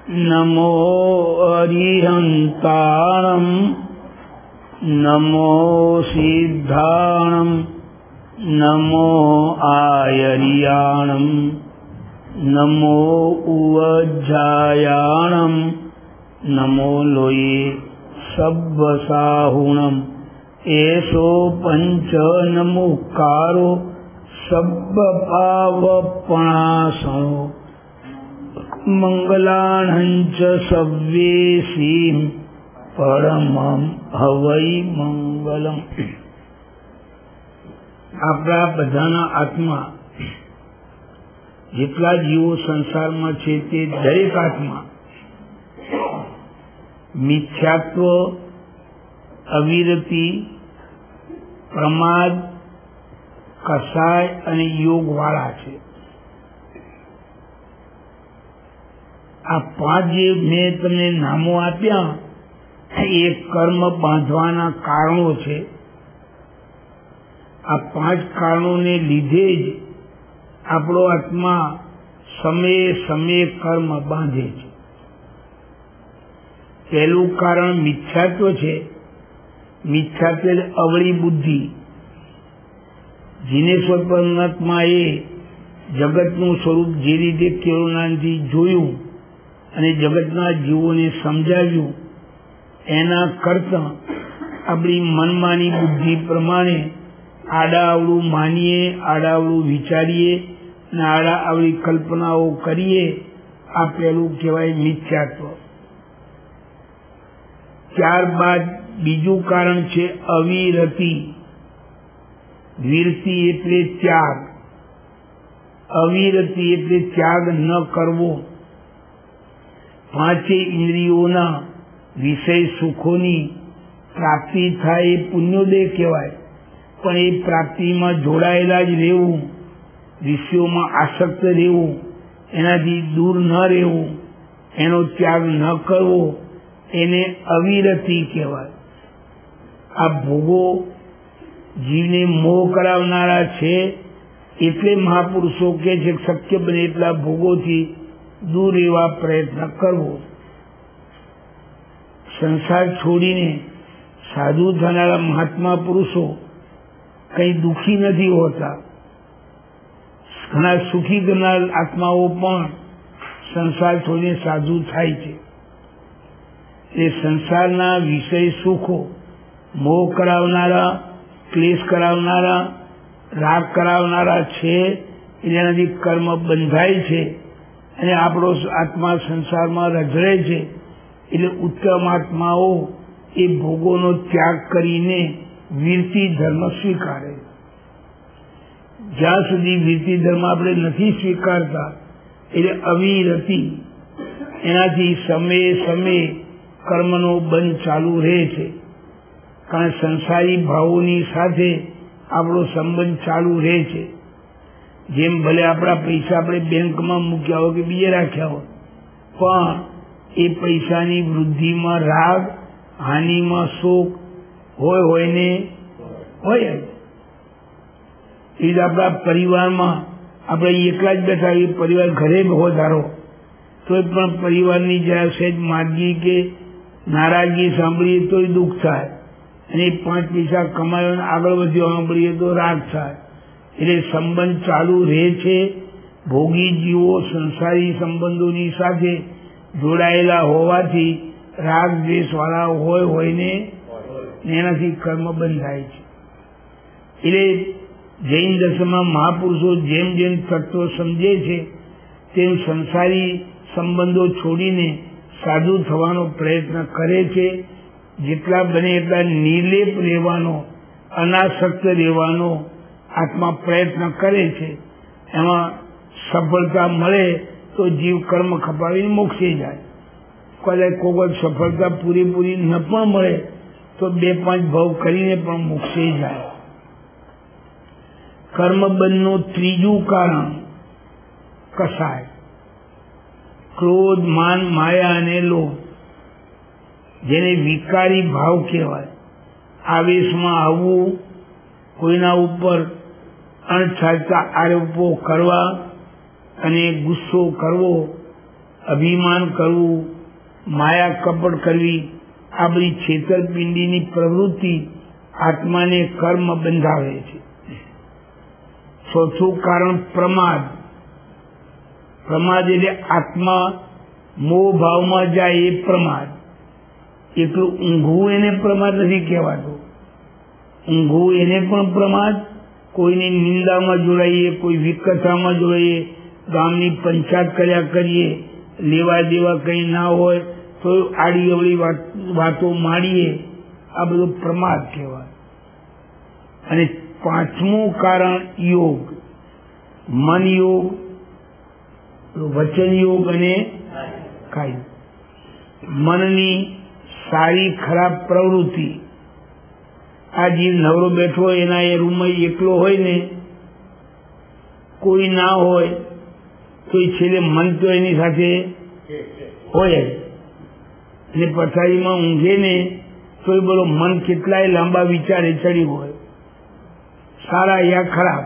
नमो अरिहंताणं नमो सिद्धाणं नमो आयर्याणं नमो उवज्जायाणं नमो लोये सब्बसाहुणम् एषो पंच नमोकारो सब्बपावपणासनो मंगलाणंच सव्येसीं परमं हवै मंगलम। આપણા બધાના આત્મા જેટલા જીવો સંસારમાં છે તે દરેક આત્મા મિથ્યાત્વ, અવિરતિ, પ્રમાદ, કસાય અને યોગ વાળા છે। આ પાંચ જે મેં તમને નામો આપ્યા એ કર્મ બાંધવાના કારણો છે। આ પાંચ કારણોને લીધે જ આપણો આત્મા સમયે સમયે કર્મ બાંધે છે। પહેલું કારણ મિથ્યાત્વ છે। મિથ્યાત્વ અવળી બુદ્ધિ। જીનેશ્વર પરમાત્માએ જગતનું સ્વરૂપ જે રીતે કેળવનાથી જોયું અને જગતના જીવોને સમજાવ્યું એના કરતા આપણી મનમાની બુદ્ધિ પ્રમાણે આડાઅવળું માનીએ, આડાઅવળું વિચારીએ અને આડાઅવળી કલ્પનાઓ કરીએ, આ પહેલું કહેવાય મિથ્યાત્વ। ત્યારબાદ બીજું કારણ છે અવિરતિ। વિરતિ એટલે ત્યાગ, અવિરતિ એટલે ત્યાગ ન કરવો। પાંચે ઇન્દ્રિયોના વિષય સુખોની પ્રાપ્તિ થાય એ પુણ્યોદય કહેવાય, પણ એ પ્રાપ્તિમાં જોડાયેલા જ રહેવું, વિષયોમાં આસક્ત રહેવું, એનાથી દૂર ન રહેવું, એનો ત્યાગ ન કરવો, એને અવિરતિ કહેવાય। આ ભોગો જીવને મોહ કરાવનારા છે, એટલે મહાપુરુષો કે છે શક્ય બને એટલા ભોગોથી દૂર રહેવા પ્રયત્ન કરવો। સંસાર છોડીને સાધુ થનારા મહાત્મા પુરુષો કઈ દુઃખી નથી હોતા। ઘણા સુખી કરનાર આત્માઓ પણ સંસાર છોડીને સાધુ થાય છે। એ સંસારના વિષય સુખો મોહ કરાવનારા, ક્લેશ કરાવનારા, રાગ કરાવનારા છે, એનાથી કર્મ બંધાય છે અને આપણો આત્મા સંસારમાં રઝળે છે। એટલે ઉત્તમ આત્માઓ એ ભોગોનો ત્યાગ કરીને વિરતિ ધર્મ સ્વીકારે। જ્યાં સુધી વિરતિ ધર્મ આપણે નથી સ્વીકારતા એટલે અવિરતિ, એનાથી સમયે સમયે કર્મનો બંધ ચાલુ રહે છે। કારણ સંસારી ભાવોની સાથે આપણો સંબંધ ચાલુ રહે છે। જેમ ભલે આપણા પૈસા આપણે બેંકમાં મૂક્યા હોય કે બીજે રાખ્યા હોય, પણ એ પૈસાની વૃદ્ધિમાં રાગ, હાનિમાં શોક હોય ને હોય જ। એ જ આપણા પરિવારમાં આપણે એકલા જ બેઠા એ પરિવાર ઘરે હોય ધારો તો પણ પરિવારની જરા સહેજ માંદગી કે નારાજગી સાંભળીએ તો દુઃખ થાય, અને 5 પૈસા કમાયો આગળ વધ્યો સાંભળીએ તો રાગ થાય। એટલે સંબંધ ચાલુ રહે છે। ભોગી જીવો સંસારી સંબંધોની સાથે જોડાયેલા હોવાથી રાગ દ્વેષ વાળા હોય ને એનાથી કર્મ બંધાય છે। એટલે જૈન દર્શનમાં મહાપુરુષો જેમ જેમ તત્વ સમજે છે તેમ સંસારી સંબંધો છોડીને સાધુ થવાનો પ્રયત્ન કરે છે। જેટલા બને એટલા નિર્લેપ રહેવાનો, અનાસક્ત રહેવાનો આત્મા પ્રયત્ન કરે છે। એમાં સફળતા મળે તો જીવ કર્મ ખપાવીને મોક્ષે જાય। કદાચ કોઈ વખત સફળતા પૂરેપૂરી ન પણ મળે તો 2-5 ભાવ કરીને પણ મોક્ષે જાય। કર્મબંધનું ત્રીજું કારણ કસાય, ક્રોધ, માન, માયા અને લોભ, જેને વિકારી ભાવ કહેવાય। આવેશમાં આવવું, કોઈના ઉપર અણછાતા આરોપો કરવા અને ગુસ્સો કરવો અભિમાન કરવું, માયા કપટ કરવી, આ બધી છેતરપિંડીની પ્રવૃત્તિ આત્માને કર્મ બંધાવે છે. ચોથું કારણ પ્રમાદ. પ્રમાદ એટલે આત્મા મોહ ભાવમાં જાય એ પ્રમાદ. એટલું ઊંઘવું એને પ્રમાદ નથી કહેવાતું. ઊંઘવું એને પણ પ્રમાદ. કોઈની નિંદામાં જોડાઈએ, કોઈ વિકથામાં જોડાઈએ, ગામની પંચાયત કર્યા કરીએ, લેવા દેવા કંઈ ના હોય તો આડી અવળી વાતો માંડીએ, આ બધું પ્રમાદ કહેવાય. અને પાંચમું કારણ યોગ. મન યોગ, વચન યોગ અને કાય. મનની સારી ખરાબ પ્રવૃત્તિ. આ જીવ નવરો બેઠો હોય એના એ રૂમમાં એકલો હોય ને, કોઈ ના હોય તો છેલ્લે મન તો એની સાથે હોય જ. અને પથારીમાં ઊંઘે ને તો એ બોલો મન કેટલાય લાંબા વિચારે ચડ્યું હોય, સારા યા ખરાબ.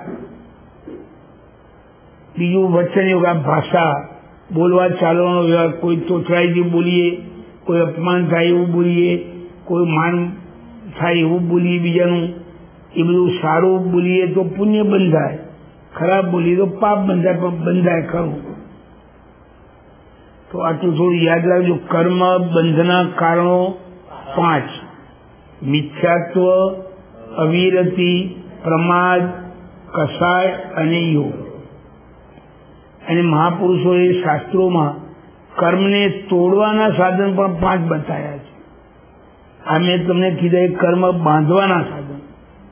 બીજું વચન યોગ, આ ભાષા, બોલવા ચાલવાનો વ્યવહાર. કોઈ તોછડાઈથી બોલીએ, કોઈ અપમાન થાય એવું બોલીએ, કોઈ માન થાય એવું બોલીએ બીજાનું, એ બધું સારું બોલીએ તો પુણ્ય બંધાય, ખરાબ બોલીએ તો પાપ બંધાય, પણ બંધાય ખરું. તો આટલું થોડું યાદ રાખજો. કર્મ બંધના કારણો 5: મિથ્યાત્વ, અવિરતિ, પ્રમાદ, કસાય અને યોગ. અને મહાપુરુષોએ શાસ્ત્રોમાં કર્મને તોડવાના સાધન પણ 5 બતાવ્યા છે. આ મેં તમને કીધા એ કર્મ બાંધવાના સાધન.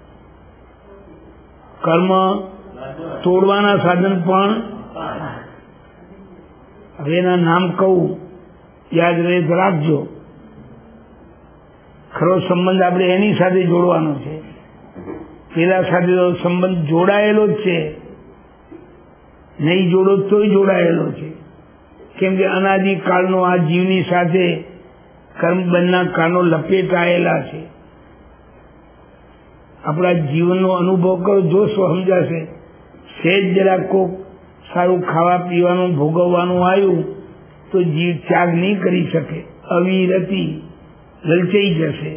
કર્મ તોડવાના સાધન પણ, હવે એના નામ કહું, યાદ રહે તો રાખજો. ખરો સંબંધ આપણે એની સાથે જોડવાનો છે. પેલા સાથે તો સંબંધ જોડાયેલો જ છે, નહીં જોડો તોય જોડાયેલો છે. કેમ કે અનાદિકાળનો આ જીવની સાથે કર્મબંધના કારણો લપેટાયેલા છે. આપણા જીવનનો અનુભવ કરો, જોશો સમજાશે. સહેજ જરા કોક સારું ખાવા પીવાનું ભોગવવાનું આવ્યું તો જીવ ત્યાગ નહીં કરી શકે, અવિરતિ લલચાઈ જશે.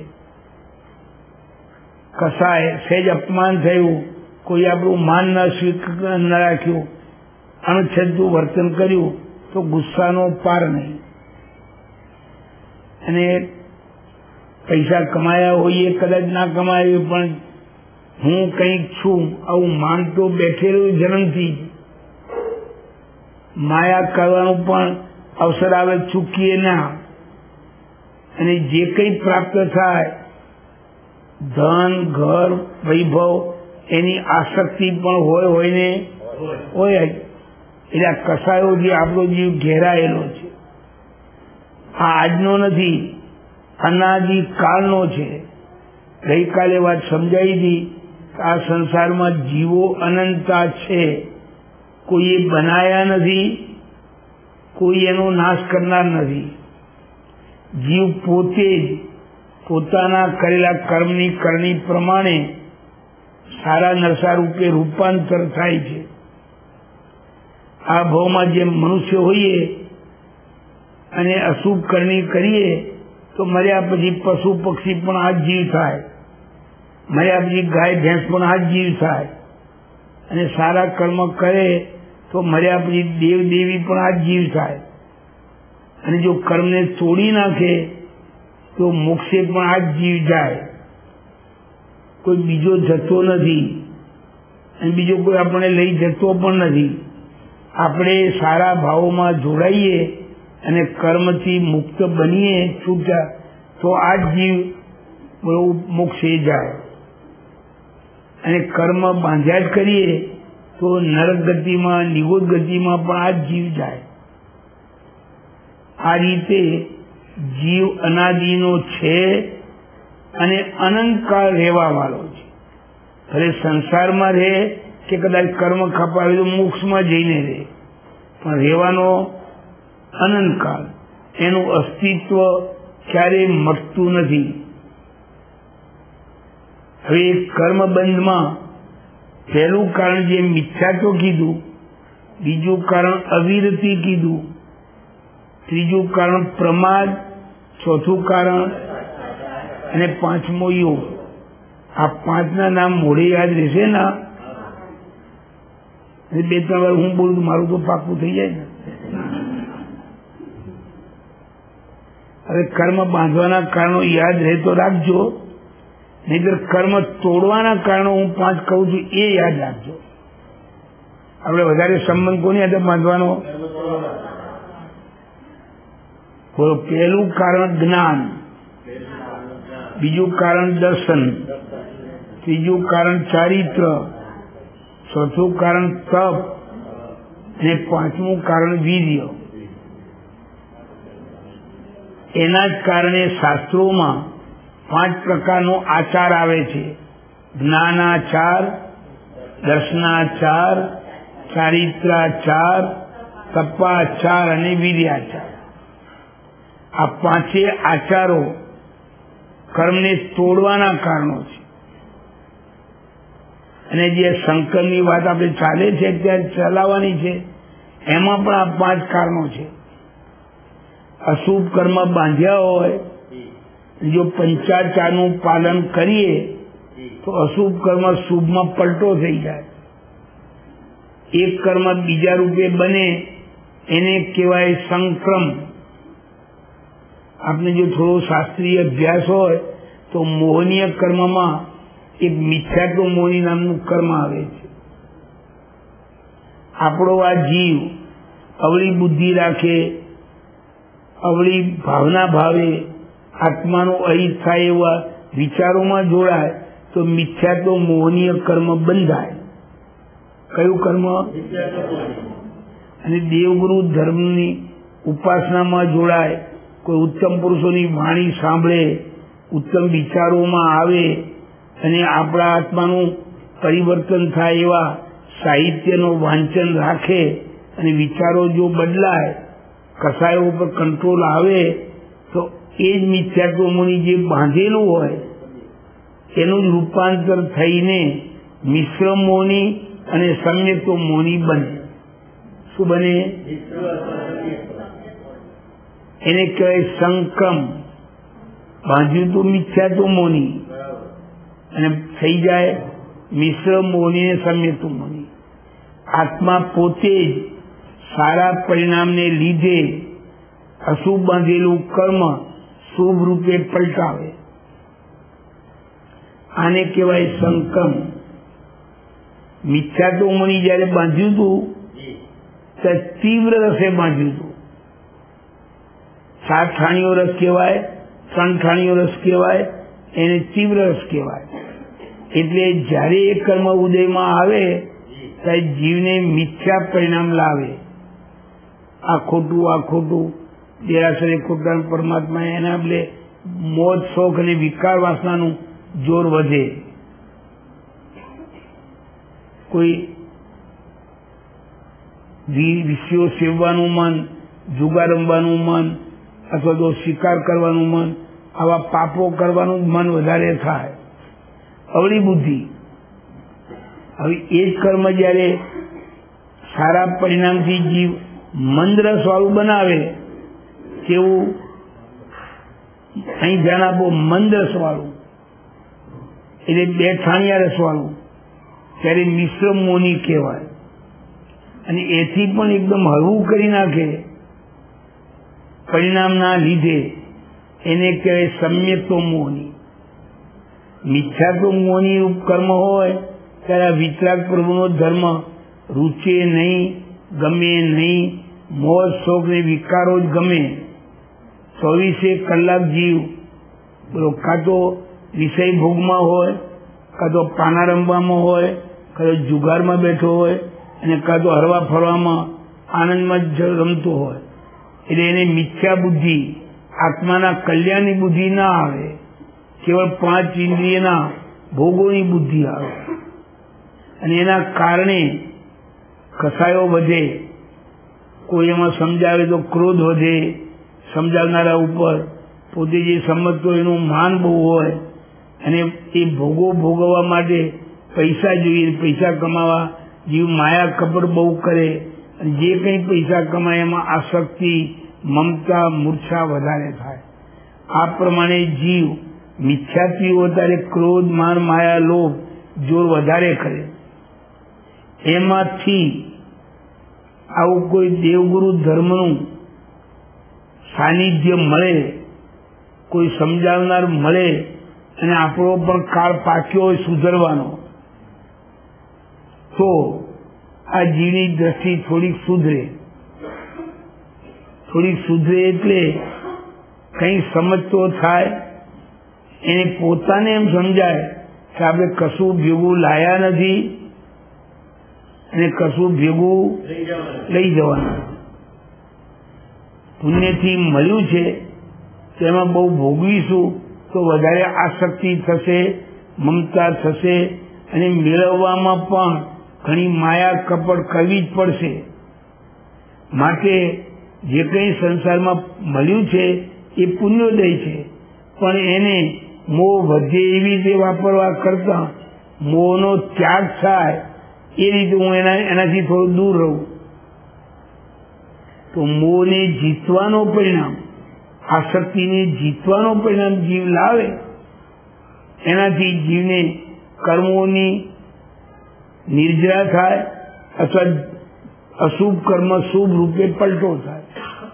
કસાય, સહેજ અપમાન થયું, કોઈ આપણું માન ન રાખ્યું, અણછતું વર્તન કર્યું તો ગુસ્સાનો પાર નહીં. અને પૈસા કમાયા હોઈએ, કદાચ ના કમાયા, પણ હું કંઈક છું આવું માનતો બેઠેલું જન્મથી. માયા કરવાનું પણ અવસર આવે, ચૂકીએ ના. અને જે કંઈ પ્રાપ્ત થાય, ધન, ઘર, વૈભવ, એની આસક્તિ પણ હોય ને હોય જ. એટલે આ કસાયોથી આપણો જીવ ઘેરાયેલો છે. આ આજનો નથી, અનાદિકાળનો છે. ગઈકાલે વાત સમજાઈ હતી. આ સંસારમાં જીવો અનંતા છે, કોઈ એ બનાયા નથી, કોઈ એનો નાશ કરનાર નથી. જીવ પોતે જ પોતાના કરેલા કર્મની કરણી પ્રમાણે સારા નરસા રૂપે રૂપાંતર થાય છે. આ ભાવમાં જેમ મનુષ્ય હોઈએ અને અશુભ કરણી કરીએ તો મર્યા પછી પશુ પક્ષી પણ આ જ જીવ થાય, મર્યા પછી ગાય ભેંસ પણ આ જ જીવ થાય. અને સારા કર્મ કરે તો મર્યા પછી દેવ દેવી પણ આ જ જીવ થાય. અને જો કર્મને તોડી નાખે તો મોક્ષે પણ આ જ જીવ જાય. કોઈ બીજો જતો નથી અને બીજો કોઈ આપણને લઈ જતો પણ નથી. આપણે સારા ભાવોમાં જોડાઈએ અને કર્મથી મુક્ત બનીએ, છૂટા, તો આ જ જીવ મોક્ષે જાય. અને કર્મ બાંધ્યા જ કરીએ તો નરક ગતિમાં, નિગોદ ગતિમાં પણ આ જ જીવ જાય. આ રીતે જીવ અનાદિનો છે અને અનંતકાળ રહેવા વાળો છે. ભલે સંસારમાં રહે કે કદાચ કર્મ ખપાવે તો મોક્ષમાં જઈને રહે, પણ રહેવાનો અનંતકાળ. એનું અસ્તિત્વ ક્યારેય મટતું નથી. હવે કર્મબંધમાં પહેલું કારણ જે મિથ્યાત્વ કીધું, બીજું કારણ અવિરતિ કીધું, ત્રીજું કારણ પ્રમાદ, ચોથું કારણ અને પાંચમો યોગ. આ પાંચના નામ મોઢે યાદ રહેશે ને. બે ત્રણ વાર હું બોલું મારું તો પાકું થઈ જાય ને. હવે કર્મ બાંધવાના કારણો યાદ રહે તો રાખજો, નહીતર કર્મ તોડવાના કારણો હું 5 કહું છું એ યાદ રાખજો. આપણે વધારે સંબંધ કોની સાથે બાંધવાનો? બોલો. પહેલું કારણ જ્ઞાન, બીજું કારણ દર્શન, ત્રીજું કારણ ચારિત્ર, ચોથું કારણ તપ અને પાંચમું કારણ વીર્ય. એના જ કારણે શાસ્ત્રોમાં 5 પ્રકારનો આચાર આવે છે: જ્ઞાનાચાર, દર્શનાચાર, ચારિત્રાચાર, તપાચાર અને વીર્યાચાર. આ 5 આચારો કર્મને તોડવાના કારણો છે. અને જે સંકલ્પની વાત આપણે ચાલે છે ત્યારે ચલાવવાની છે, એમાં પણ આ 5 કારણો છે. અશુભ કર્મ બાંધ્યા હોય, જો પંચાચારનું પાલન કરીએ તો અશુભ કર્મ શુભમાં પલટો થઈ જાય. એક કર્મ બીજા રૂપે બને એને કહેવાય સંક્રમ. આપણે જો થોડો શાસ્ત્રીય અભ્યાસ હોય તો મોહનીય કર્મમાં એક મિથ્યાત્વ મોહની નામનું કર્મ આવે છે. આપણો આ જીવ અવળી બુદ્ધિ રાખે, અવળી ભાવના ભાવે, આત્માનો અહિત થાય એવા વિચારોમાં જોડાય તો મિથ્યાત્વ મોહનીય કર્મ બંધાય. કયું કર્મ? અને દેવગુરુ ધર્મની ઉપાસનામાં જોડાય, કોઈ ઉત્તમ પુરુષોની વાણી સાંભળે, ઉત્તમ વિચારોમાં આવે અને આપણા આત્માનું પરિવર્તન થાય એવા સાહિત્યનું વાંચન રાખે અને વિચારો જો બદલાય, કસાયો ઉપર કંટ્રોલ આવે તો એ જ મિથ્યાત્વ મોહની જે બાંધેલું હોય એનું જ રૂપાંતર થઈને મિશ્ર મોહની અને સમ્યક્ત મોહની બને. શું બને? એને કહેવાય સંક્રમ. બાંધ્યું તો મિથ્યાત્વ મોહની અને થઈ જાય મિશ્ર મોહની અને સમ્યક્ત મોહની. આત્મા પોતે જ સારા પરિણામને લીધે અશુભ બાંધેલું કર્મ શુભ રૂપે પલટાવે. આને કહેવાય સંક્રમ. મિથ્યાત્વ મોહની જયારે બાંધ્યું હતું ત્યારે તીવ્ર રસે બાંધ્યું હતું. 7 ઠાણીઓ રસ કહેવાય, 3 ઠાણીઓ રસ કહેવાય, એને તીવ્ર રસ કહેવાય. એટલે જયારે એ કર્મ ઉદયમાં આવે ત્યારે જીવને મિથ્યા પરિણામ લાવે. આ ખોટું, આ ખોટું, દેરાસરે ખોટા, પરમાત્મા એના બદલે મોજ શોખ અને વિકાર વાસનાનું જોર વધે. કોઈ વિષયો સેવવાનું મન, જુગાર રમવાનું મન, અથવા તો શિકાર કરવાનું મન, આવા પાપો કરવાનું મન વધારે થાય. અવળી બુદ્ધિ. હવે એ જ કર્મ જયારે સારા પરિણામથી જીવ મંદરસ વાળું બનાવે, કેવું? અહીં ધ્યાન આપો, મંદરસ વાળું એટલે 2 ઠાણિયા રસ વાળું, ત્યારે મિશ્ર મોહની કહેવાય. અને એથી પણ એકદમ હળવું કરી નાખે પરિણામના લીધે, એને કહેવાય સમ્યક્ત મોહની. મિથ્યાત્વ મોહની કર્મ હોય ત્યારે વિતરાગ પ્રભુનો ધર્મ રૂચે નહીં, ગમે નહીં, મોજ શોખ ને વિકારો જ ગમે. 24 કલાક જીવ કાં તો વિષય ભોગમાં હોય, કાં તો પાના રમવામાં હોય, કાં તો જુગારમાં બેઠો હોય અને કાં તો હરવા ફરવામાં આનંદમાં જ રમતો હોય. એટલે એને મિથ્યા બુદ્ધિ, આત્માના કલ્યાણની બુદ્ધિ ના આવે, કેવળ 5 ઇન્દ્રિયના ભોગોની બુદ્ધિ આવે. અને એના કારણે કસાયો વધે. કોઈ એમાં સમજાવે તો ક્રોધ વધે સમજાવનારા ઉપર, પોતે જે સમજતો એનું માન બહુ હોય અને એ ભોગો ભોગવવા માટે પૈસા જોઈએ, પૈસા કમાવા જીવ માયા કપડ બહુ કરે અને જે કંઈ પૈસા કમાય એમાં આસક્તિ, મમતા મૂર્છા વધારે થાય. આ પ્રમાણે જીવ મિથ્યાત્વી હોય ત્યારે ક્રોધ માન માયા લોભ જોર વધારે કરે. એમાંથી આવું કોઈ દેવગુરુ ધર્મનું સાનિધ્ય મળે, કોઈ સમજાવનાર મળે અને આપણો પણ કાળ પાક્યો હોય સુધરવાનો, તો આ જીવની દ્રષ્ટિ થોડીક સુધરે. થોડીક સુધરે એટલે કંઈ સમજતો થાય, એને પોતાને એમ સમજાય કે આપણે કશું ભેગું લાયા નથી અને કશું ભેગું લઈ જવાનું. પુણ્યથી મળ્યું છે તેમાં બહુ ભોગવીશું તો વધારે આસક્તિ થશે, મમતા થશે અને મેળવવામાં પણ ઘણી માયા કપટ કરવી જ પડશે. માટે જે કંઈ સંસારમાં મળ્યું છે એ પુણ્યોદય છે, પણ એને મોહ વધે એવી રીતે વાપરવા કરતા મોહનો ત્યાગ થાય એ રીતે હું એનાથી થોડું દૂર રહું. તો મોહને જીતવાનો પરિણામ, આસક્તિને જીતવાનો પરિણામ જીવ લાવે. એનાથી જીવને કર્મોની નિર્જરા થાય અથવા અશુભ કર્મ શુભ રૂપે પલટો થાય.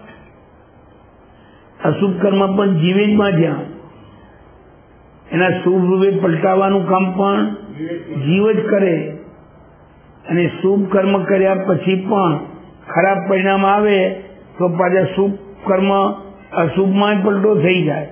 અશુભ કર્મ પણ જીવે જ માં જ્યાં એના શુભ રૂપે પલટાવવાનું કામ પણ જીવ જ કરે. અને શુભ કર્મ કર્યા પછી પણ ખરાબ પરિણામ આવે તો પાછા શુભ કર્મ અશુભમાં જ પલટો થઈ જાય.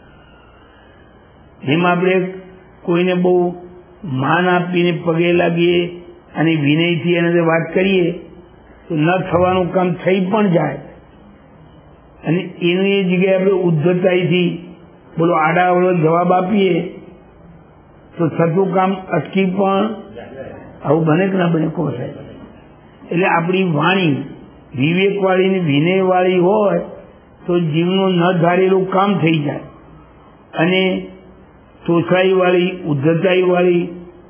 જેમ આપણે કોઈને બહુ માન આપીને પગે લાગીએ અને વિનયથી એના વાત કરીએ તો ન થવાનું કામ થઈ પણ જાય, અને એની જગ્યાએ આપણે ઉદ્ધતાઈથી બોલો આડાવડો જવાબ આપીએ તો થતું કામ અટકી પણ આવું બને કે ના બને કહો સાહેબ. એટલે આપણી વાણી વિવેકવાળી ને વિનયવાળી હોય તો જીવનું ન ધારેલું કામ થઈ જાય, અને તોછાઈવાળી ઉદ્ધતાઈવાળી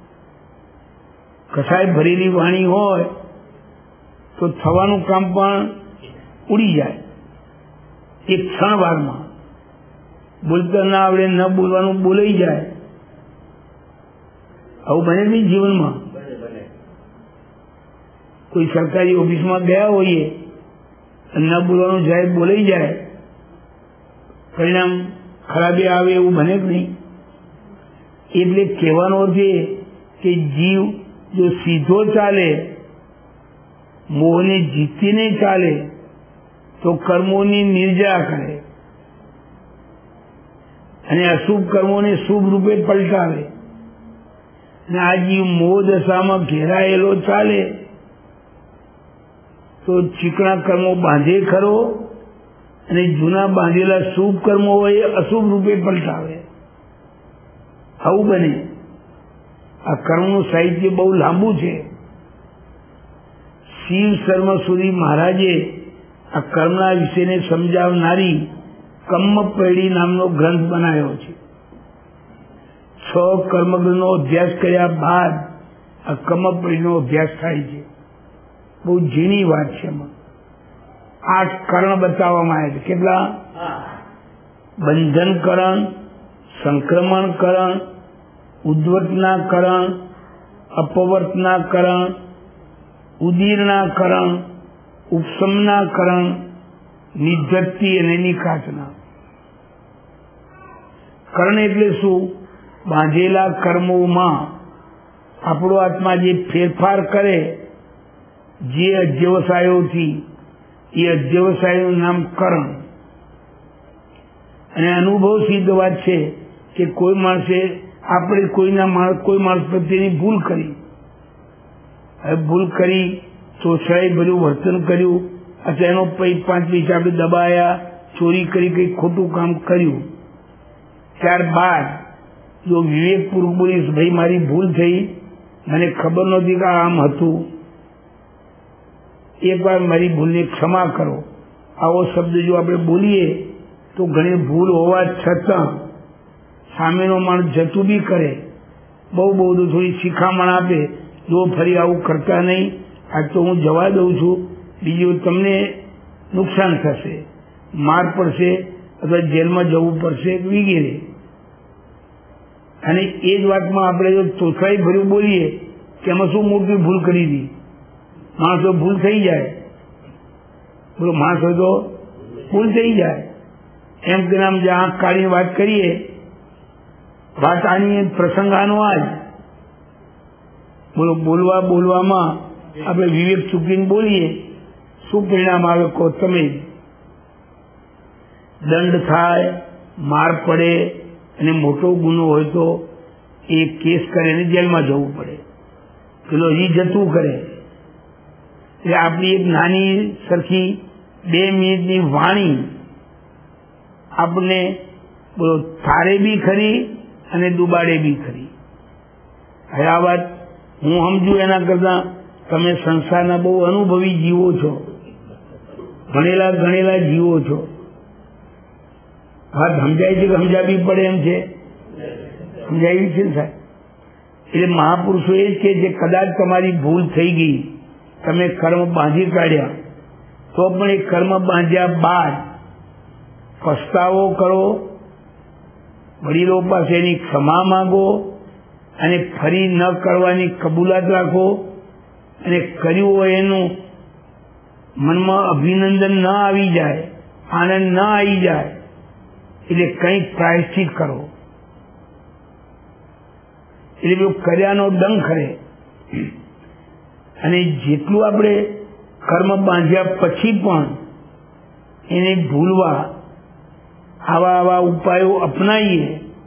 કસાય ભરેલી વાણી હોય તો થવાનું કામ પણ ઉડી જાય એક ક્ષણવારમાં. બોલતા ના આવડે ન બોલવાનું બોલાઈ જાય. આવું બને નહીં જીવનમાં. કોઈ સરકારી ઓફિસમાં ગયા હોઈએ અને ન બોલવાનું જાય બોલાઈ જાય, પરિણામ ખરાબે આવે એવું બને જ નહીં. એટલે કહેવાનો અર્થ એ કે જીવ જો સીધો ચાલે, મોહને જીતીને ચાલે તો કર્મોની નિર્જરા કરે અને અશુભ કર્મોને શુભ રૂપે પલટાવે. અને આ જીવ મોહ દશામાં ઘેરાયેલો ચાલે તો ચીકણા કર્મો બાંધે ખરો અને જૂના બાંધેલા શુભ કર્મો હોય એ અશુભ રૂપે પલટાવે. આવું બને. આ કર્મનું સાહિત્ય બહુ લાંબુ છે. શિવ શર્મા સુધી મહારાજે આ કર્મના વિશેને સમજાવનારી કમ્મપૈડી નામનો ગ્રંથ બનાવ્યો છે. 6 કર્મગ્રંથનો અભ્યાસ કર્યા બાદ આ કમ્મપૈડીનો અભ્યાસ થાય છે. બહુ ઝીણી વાત છે. એમાં 8 કરણ બતાવવામાં આવ્યા છે. કેટલા? બંધનકરણ, સંક્રમણકરણ, ઉદ્વતના કરણ, અપવર્તના કરણ, ઉદીરના કરણ, ઉપશમના કરણ, નિધત્તિ અને નિકાસના. કરણ એટલે શું? બાંધેલા કર્મોમાં આપણો આત્મા જે ફેરફાર કરે, જે અધ્યવસાયોથી, એ અધ્યવસાયનું નામ કરણ. અને અનુભવ સિદ્ધ વાત છે કે કોઈ માણસે આપણે કોઈ માણસ પ્રત્યેની ભૂલ કરી, હવે ભૂલ કરી ચોછાઈ ભર્યું વર્તન કર્યું અથવા એનો 5 પૈસા આપણે દબાયા, ચોરી કરી કંઈ ખોટું કામ કર્યું, ત્યારબાદ જો વિવેકપૂર્વક બોલીશ ભાઈ મારી ભૂલ થઈ, મને ખબર નહોતી કે આમ હતું, એકવાર મારી ભૂલને ક્ષમા કરો, આવો શબ્દ જો આપણે બોલીએ તો ઘણી ભૂલ હોવા છતાં સામેનો માણસ જતું બી કરે, બહુ થોડી શિખામણ આપે, જો ફરી આવું કરતા નહીં, આજ તો હું જવા દઉં છું, બીજું તમને નુકસાન થશે. માર પડશે અથવા જેલમાં જવું પડશે વગેરે. અને એ જ વાતમાં આપણે જો તોછડાઈ ભર્યું બોલીએ કે એમાં શું મોટી ભૂલ કરી હતી, માણસો ભૂલ થઈ જાય, બોલો માણસ હોય તો ભૂલ થઈ જાય. એમ કે આમ જે આંખ કાઢીને વાત કરીએ, વાત આની પ્રસંગ આનો આ જ, બોલો બોલવામાં આપણે વિવેક ચૂકીને બોલીએ, શું પરિણામ આવે કહો તમે. દંડ થાય, માર પડે, અને મોટો ગુનો હોય તો એ કેસ કરે ને જેલમાં જવું પડે, પેલો હજી જતું કરે. એટલે આપણી એક નાની સરખી 2 મિનિટની વાણી આપણને બોલો થારે બી ખરી અને દુબાડે બી ખરી. હવે આ વાત હું સમજુ એના કરતા તમે સંસારના બહુ અનુભવી જીવો છો, ભણેલા ગણેલા જીવો છો. વાત સમજાય છે કે સમજાવી પડે એમ છે? સમજાવી છે ને સાહેબ? એટલે મહાપુરુષો એ જ કે જે કદાચ તમારી ભૂલ થઈ ગઈ, તમે કર્મ બાંધી કાઢ્યા, તો પણ એ કર્મ બાંધ્યા બાદ પસ્તાવો કરો, વડીલો પાસે એની ક્ષમા માંગો, અને ફરી ન કરવાની કબૂલાત રાખો, અને કર્યું હોય એનું મનમાં અભિનંદન ન આવી જાય, આનંદ ન આવી જાય, એટલે કંઈક પ્રાયશ્ચિત કરો. એટલે પેલું કર્યાનો ડંખ રહે. અને જેટલું આપણે કર્મ બાંધ્યા પછી પણ એને ભૂલવા આવા ઉપાયો અપનાવીએ,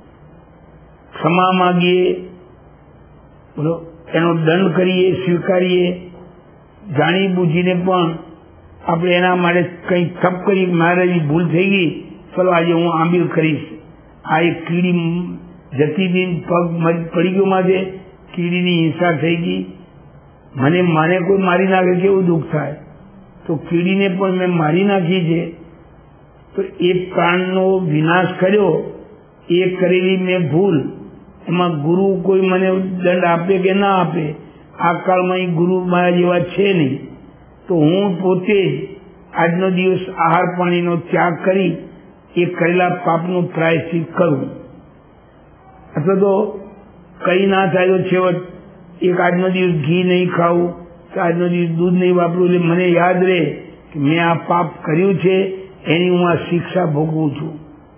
ક્ષમા માગીએ, બોલો એનો દંડ કરીએ, સ્વીકારીએ, જાણી બૂજીને પણ આપણે એના માટે કંઈ તપ કરી, મારે ભૂલ થઈ ગઈ, ચલો આજે હું આંબીલ કરીશ. આ એક કીડી જતી દિન પગ પડી ગયો, માથે કીડીની હિંસા થઈ ગઈ, મને કોઈ મારી નાખે કેવું દુઃખ થાય, તો કીડીને પણ મેં મારી નાખી છે, તો એ પ્રાણનો વિનાશ કર્યો, એ કરેલી મેં ભૂલ, એમાં ગુરુ કોઈ મને દંડ આપે કે ના આપે, આ કાળમાં ગુરુ મારા જેવા છે નહીં, તો હું પોતે જ આજનો દિવસ આહાર પાણીનો ત્યાગ કરી એ કરેલા પાપનું પ્રાયશ્ચિત કરું. અથવા તો કઈ ના થાય તો છેવટ એક આજનો દિવસ ઘી નહીં ખાવું, કે આજનો દિવસ દૂધ નહીં વાપરું, એટલે મને યાદ રહે કે મેં આ પાપ કર્યું છે, એની હું આ શિક્ષા ભોગવું છું.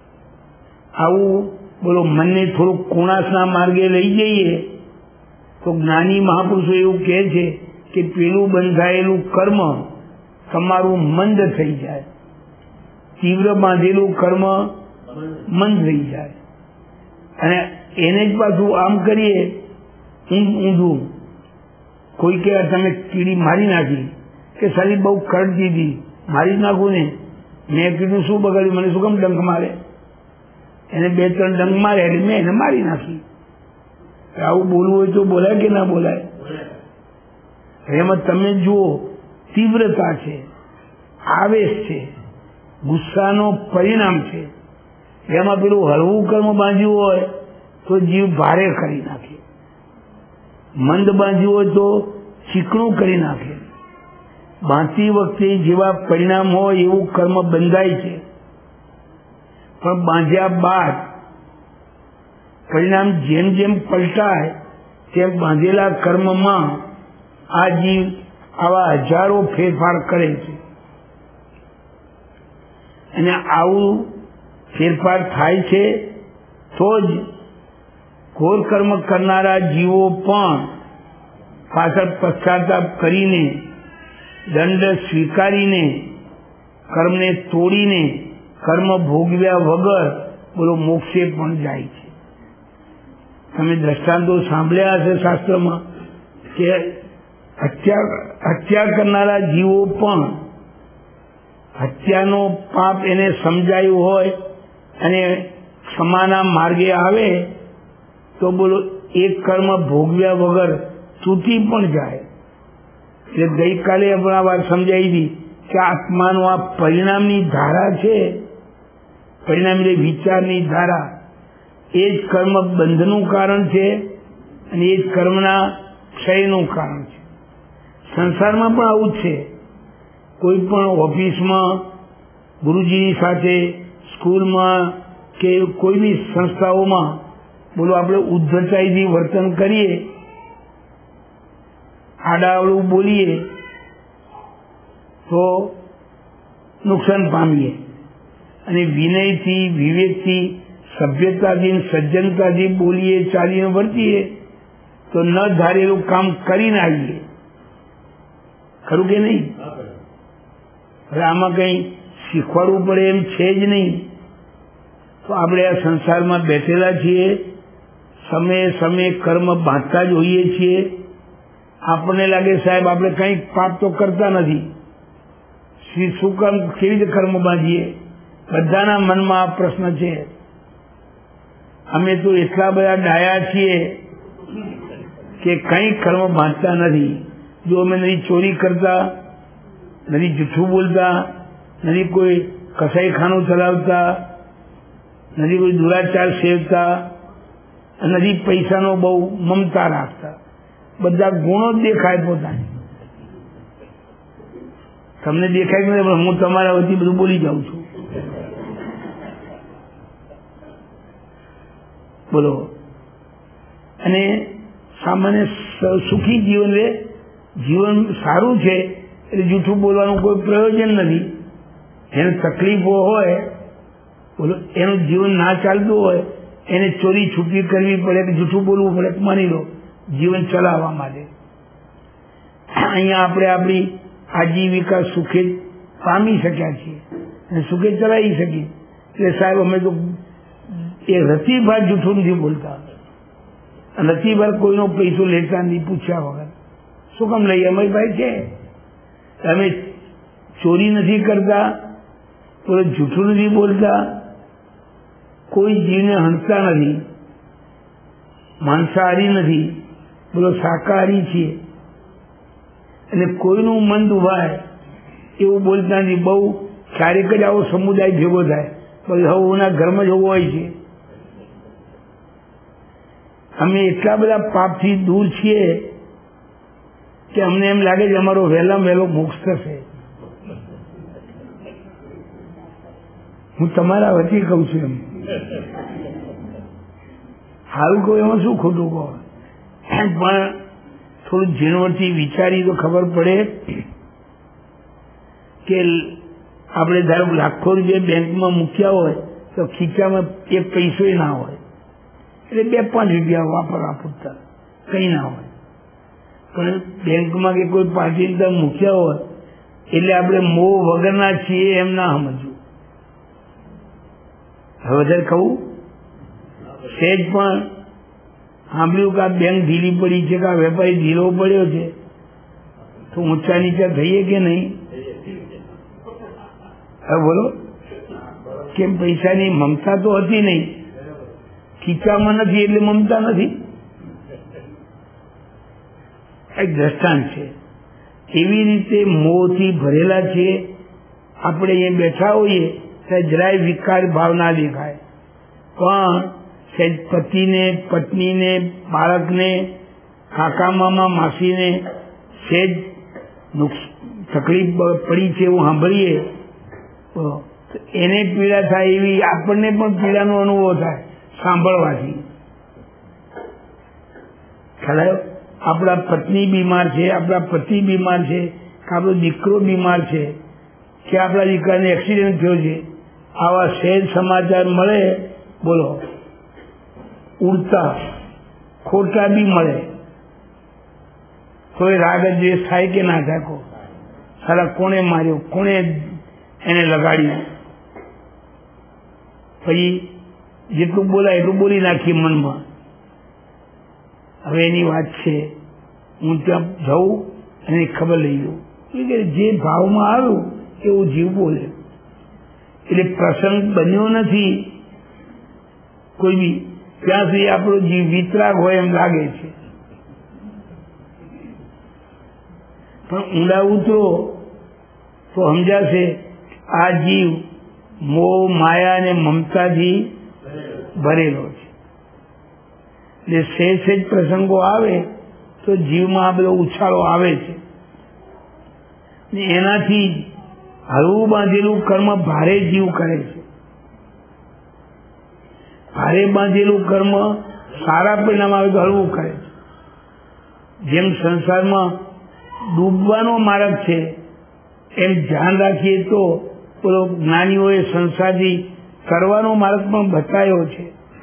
આવું બોલો મનને થોડુંક કોણાસના માર્ગે લઈ જઈએ તો જ્ઞાની મહાપુરુષો એવું કહે છે કે પેલું બંધાયેલું કર્મ તમારું મંદ થઈ જાય, તીવ્ર બાંધેલું કર્મ મંદ થઈ જાય. અને એને જ પાછું આમ કરીએ ઊંધું, કોઈ કે તમે કીડી મારી નાખી, કે સારી બહુ કરડ દીધી, મારી નાખું ને, મેં કીધું શું બગાડ્યું, મને શું કેમ ડંખ મારે, એને 2-3 ડંખ મારે એટલે મેં એને મારી નાખી. આવું બોલવું હોય તો બોલાય કે ના બોલાય? એમાં તમે જુઓ તીવ્રતા છે, આવેશ છે, ગુસ્સાનો પરિણામ છે. એમાં પેલું હળવું કર્મ બાંધ્યું હોય તો જીવ ભારે કરી નાખે, મંદ બાંધ્યું હોય તો ચીકણું કરી નાખે. બાંધતી વખતે જેવા પરિણામ હોય એવું કર્મ બંધાય છે, પણ બાંધ્યા બાદ પરિણામ જેમ જેમ પલટાય તેમ બાંધેલા કર્મમાં આ જીવ આવા હજારો ફેરફાર કરે છે. અને આવું ફેરફાર થાય છે તો જ ઘોર કર્મ કરનારા જીવો પણ પાછળ પશ્ચાતાપ કરીને, દંડ સ્વીકારીને, કર્મને તોડીને, કર્મ ભોગવ્યા વગર બોલો મોક્ષે પણ જાય છે. તમે દ્રષ્ટાંતો સાંભળ્યા હશે શાસ્ત્રમાં કે હત્યા કરનારા જીવો પણ હત્યાનો પાપ એને સમજાયું હોય અને ક્ષમાના માર્ગે આવે તો બોલો એક કર્મ ભોગવ્યા વગર તૂટી પણ જાય. એટલે ગઈકાલે આપણા વાત સમજાવી હતી કે આત્માનું આ પરિણામની ધારા છે, પરિણામ એટલે વિચારની ધારા, એ જ કર્મ બંધનું કારણ છે અને એ જ કર્મના ક્ષયનું કારણ છે. સંસારમાં પણ આવું જ છે. કોઈ પણ ઓફિસમાં ગુરુજીની સાથે સ્કૂલમાં કે કોઈની સંસ્થાઓમાં બોલો આપણે ઉદ્ધતાઈથી વર્તન કરીએ, આડાઅવળું બોલીએ તો નુકસાન પામીએ, અને વિનયથી, વિવેકથી, સભ્યતાથી, સજ્જનતાથી બોલીએ, ચાલીને વર્તીએ તો ન ધારેલું કામ કરીને આવીએ. ખરું કે નહીં? હવે આમાં કંઈ શીખવાડવું પડે એમ છે જ નહીં. તો આપણે આ સંસારમાં બેઠેલા છીએ, સમયે સમયે કર્મ બાંધતા જ હોઈએ છીએ. આપણને લાગે સાહેબ આપણે કંઈ પાપ તો કરતા નથી, શું કામ કેવી રીતે કર્મ બાંધીએ? બધાના મનમાં આ પ્રશ્ન છે. અમે તો એટલા બધા ડાયા છીએ કે કંઈ કર્મ બાંધતા નથી. જો અમે નથી ચોરી કરતા, નથી જૂઠું બોલતા, નથી કોઈ કસાઈખાનું ચલાવતા, નથી કોઈ દુરાચાર સેવતા, નથી પૈસાનો બહુ મમતા રાખતા. બધા ગુણો જ દેખાય પોતાને. તમને દેખાય કે નહીં? હું તમારા વતી બધું બોલી જાઉં છું. બોલો. અને સામાન્ય સુખી જીવન લે, જીવન સારું છે એટલે જૂઠું બોલવાનું કોઈ પ્રયોજન નથી. એને તકલીફો હોય, બોલો, એનું જીવન ના ચાલતું હોય, એને ચોરી છુપી કરવી પડે કે જૂઠું બોલવું પડે, માની લો જીવન ચલાવવા માટે. અહીંયા આપણે આપણી આજીવિકા સુખે પામી શક્યા છીએ અને સુખે ચલાવી શકીએ. એટલે સાહેબ અમે તો એ રતિભર જૂઠું નથી બોલતા, રતિભર કોઈનો પૈસો લેતા નથી પૂછ્યા વગર. શું કામ લઈએ? અમારી ભાઈ છે. અમે ચોરી નથી કરતા, બોલો, જૂઠું નથી બોલતા, કોઈ જીવને હણતા નથી, માંસાહારી નથી, બોલો, શાકાહારી છીએ. અને કોઈનું મન દુભાય એવું બોલતા નથી. બહુ ક્યારેક જ આવો સમુદાય ભેગો થાય, હવના ઘરમાં જ હોય છે. અમે એટલા બધા પાપથી દૂર છીએ કે અમને એમ લાગે છે અમારો વહેલામાં વહેલો મોક્ષ થશે. હું તમારા વતી કહું છું. એમ સારું કહું, એમાં શું ખોટું કહો? પણ થોડું ઝીણવટથી વિચારી તો ખબર પડે કે આપણે ધારો લાખો રૂપિયા બેંકમાં મૂક્યા હોય તો ખીચામાં એક પૈસો ના હોય, એટલે 2-5 રૂપિયા વાપરવા પૂરતા કંઈ ના હોય. પણ બેંકમાં કે કોઈ પાર્ટી અંદર મૂક્યા હોય એટલે આપણે મોહ વગરના છીએ એમ ના સમજવું. હવે વધારે કહું, સહેજ પણ સાંભળ્યું કે આ બેંક ઢીલી પડી છે કે આ વેપારી ઢીલો પડ્યો છે તો ઊંચા નીચા થઈએ કે નહીં? હવે બોલો, કેમ? પૈસાની મમતા તો હતી નહીં, ખીચામાં નથી એટલે મમતા નથી. એક દ્રષ્ટાંત છે. એવી રીતે મોહથી ભરેલા છીએ. આપણે અહીંયા બેઠા હોઈએ ત્યારે જરાય વિકાર ભાવ ના દેખાય, પણ સહેજ પતિને, પત્નીને, બાળકને, કાકા મામા માસીને સહેજ તકલીફ પડી છે એવું સાંભળીએ એને પીડા થાય, એવી આપણને પણ પીડાનો અનુભવ થાય સાંભળવાથી. ખ્યાલ? આપણા પત્ની બીમાર છે, આપણા પતિ બીમાર છે, કે આપણો દીકરો બીમાર છે, કે આપણા દીકરાને એક્સિડન્ટ થયો છે, આવા સહેજ સમાચાર મળે, બોલો, ઉડતા ખોટા બી મળે, કોઈ રાગ દ્વેષ થાય કે ના થાય? કો સારા કોણે માર્યો, કોણે એને લગાડ્યું? પછી જેટલું બોલાય એટલું બોલી નાખીએ મનમાં. હવે એની વાત છે, હું ત્યાં જઉં અને ખબર લઈ લઉં કે જે ભાવમાં આવ્યું એવું જીવ બોલે. એટલે પ્રસંગ બન્યો નથી કોઈ બી, ત્યાં સુધી આપણો જીવ વિતરાગ હોય એમ લાગે છે. પણ ઊંડા ઉતરો તો સમજાશે આ જીવ મોહ, માયા અને મમતાથી ભરેલો છે. એટલે સહેજ પ્રસંગો આવે તો જીવમાં આ બધો ઉછાળો આવે છે. એનાથી હળવું બાંધેલું કર્મ ભારે જીવ કરે છે. ભારે બાંધેલું કર્મ સારા પરિણામ આવે તો હળવું કરે છે. જેમ સંસારમાં ડૂબવાનો માર્ગ છે એમ ધ્યાન રાખીએ તો પેલો જ્ઞાનીઓએ સંસારથી કરવાનો માર્ગ પણ બતાવ્યો છે.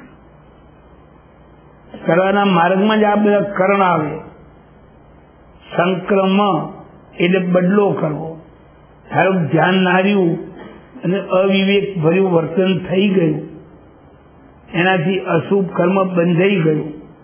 કરવાના માર્ગમાં જ આ બધા કરણ આવે. સંક્રમણ એટલે બદલો કરવો. ધારો ધ્યાન ના રહ્યું અને અવિવેક ભર્યું વર્તન થઈ ગયું, એનાથી અશુભ કર્મ બંધાઈ ગયું.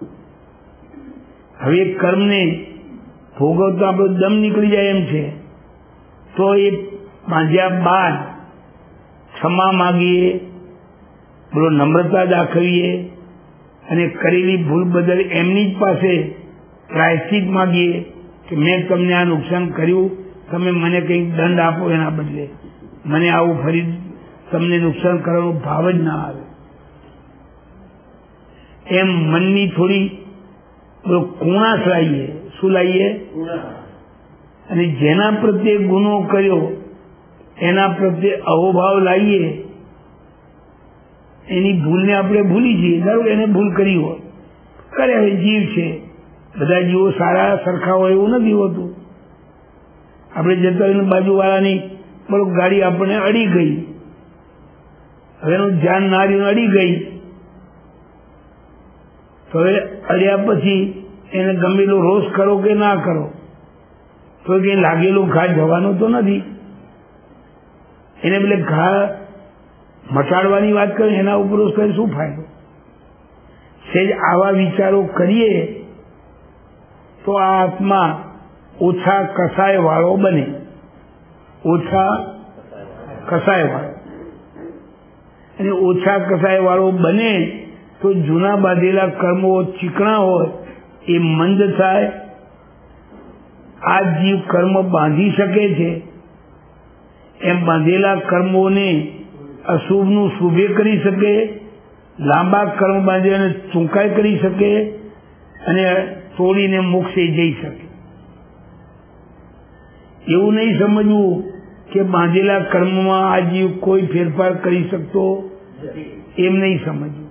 હવે કર્મને ભોગવતો આપણો દમ નીકળી જાય એમ છે, તો એ બાંધ્યા બાદ ક્ષમા માગીએ, બોલો નમ્રતા દાખવીએ અને કરેલી ભૂલ બદલ એમની જ પાસે પ્રાયશ્ચિત માગીએ કે મેં તમને આ નુકસાન કર્યું, તમે મને કંઈક દંડ આપો, એના બદલે મને આવું ફરી તમને નુકસાન કરવાનો ભાવ જ ના આવે. એમ મનની થોડી કુણાશ લાવીએ. શું લાવીએ? અને જેના પ્રત્યે ગુનો કર્યો એના પ્રત્યે અહોભાવ લાવીએ. એની ભૂલને આપણે ભૂલી જઈએ. ધારો એને ભૂલ કરી હોય, કરે, હવે જીવ છે, બધા જીવો સારા સરખા હોય એવું નથી હોતું. આપણે જતા હોય બાજુવાળાની બરોબર ગાડી આપણને અડી ગઈ, હવે એનું ધ્યાન ના રહ્યું, અડી ગઈ, તો હવે અડ્યા પછી એને ગમેલો રોષ કરો કે ના કરો તો કે લાગેલું ઘા જવાનું તો નથી. એને બદલે ઘા મટાડવાની વાત કરે, એના ઉપર રોષ કરે શું ફાયદો? સેજ આવા વિચારો કરીએ તો આ આત્મા ઓછા કસાય વાળો બને. ઓછા કસાય વાળો, અને ઓછા કસાય વાળો બને તો જૂના બાંધેલા કર્મો ચીકણા હોય એ મંદ થાય. આ જીવ કર્મ બાંધી શકે છે એમ બાંધેલા કર્મોને અશુભનું શુભે કરી શકે, લાંબા કર્મ બાંધી અને ટૂંકાઈ કરી શકે અને તોડીને મોક્ષે જઈ શકે. એવું નહીં સમજવું કે બાંધેલા કર્મમાં આ જીવ કોઈ ફેરફાર કરી શકતો, એમ નહીં સમજવું.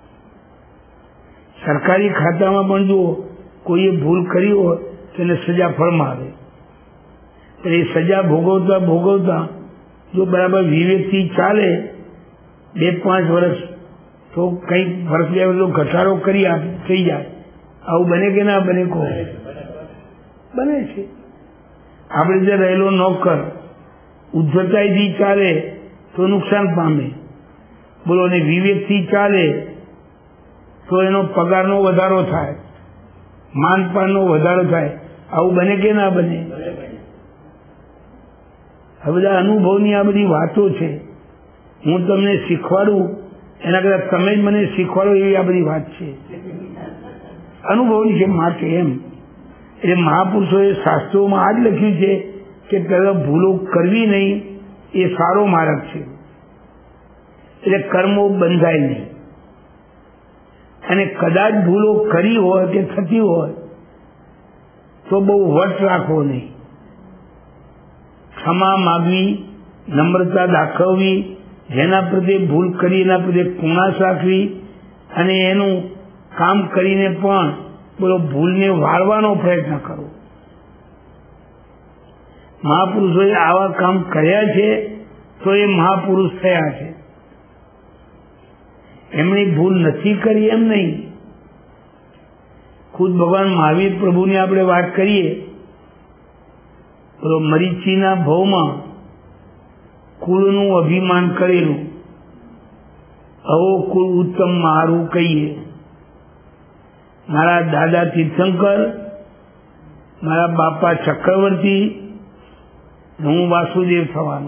સરકારી ખાતામાં પણ જુઓ, કોઈએ ભૂલ કરી હોય તો એને સજા ફરમાવે. એ સજા ભોગવતા ભોગવતા જો બરાબર વિવેકથી ચાલે 2-5 વર્ષ તો કંઈક વર્ષ 2 વર્ષનો ઘટાડો કરી થઈ જાય. આવું બને કે ના બને? કહો. બને છે. આપણે જે રહેલો નોકર ઉદ્ધતાઈથી ચાલે તો નુકસાન પામે, બોલો, અને વિવેકથી ચાલે તો એનો પગારનો વધારો થાય, માનપાનનો વધારો થાય. આવું બને કે ના બને? આ બધા અનુભવની આ બધી વાતો છે. હું તમને શીખવાડું એના કરતા તમે જ મને શીખવાડો એવી આ બધી વાત છે. અનુભવની છે માટે એમ. એટલે મહાપુરુષોએ શાસ્ત્રોમાં આ જ લખ્યું છે કે પહેલા ભૂલો કરવી નહીં, એ સારો માર્ગ છે. એટલે કર્મો બંધાય નહીં. અને કદાચ ભૂલો કરી હોય કે થતી હોય તો બહુ વટ રાખવો નહીં. ક્ષમા માગવી, નમ્રતા દાખવવી, જેના પ્રત્યે ભૂલ કરી એના પ્રત્યે કુણાશ રાખવી અને એનું કામ કરીને પણ બોલો ભૂલને વાળવાનો પ્રયત્ન કરવો. મહાપુરુષોએ આવા કામ કર્યા છે તો એ મહાપુરુષ થયા છે. એમણે ભૂલ નથી કરી એમ નહીં. ખુદ ભગવાન મહાવીર પ્રભુની આપણે વાત કરીએ તો મરીચીના ભવમાં કુળનું અભિમાન કરેલું, અવો કુળ ઉત્તમ મારું કહીએ. મારા દાદા તીર્થંકર, મારા બાપા ચક્રવર્તી, હું વાસુદેવ થવાનો.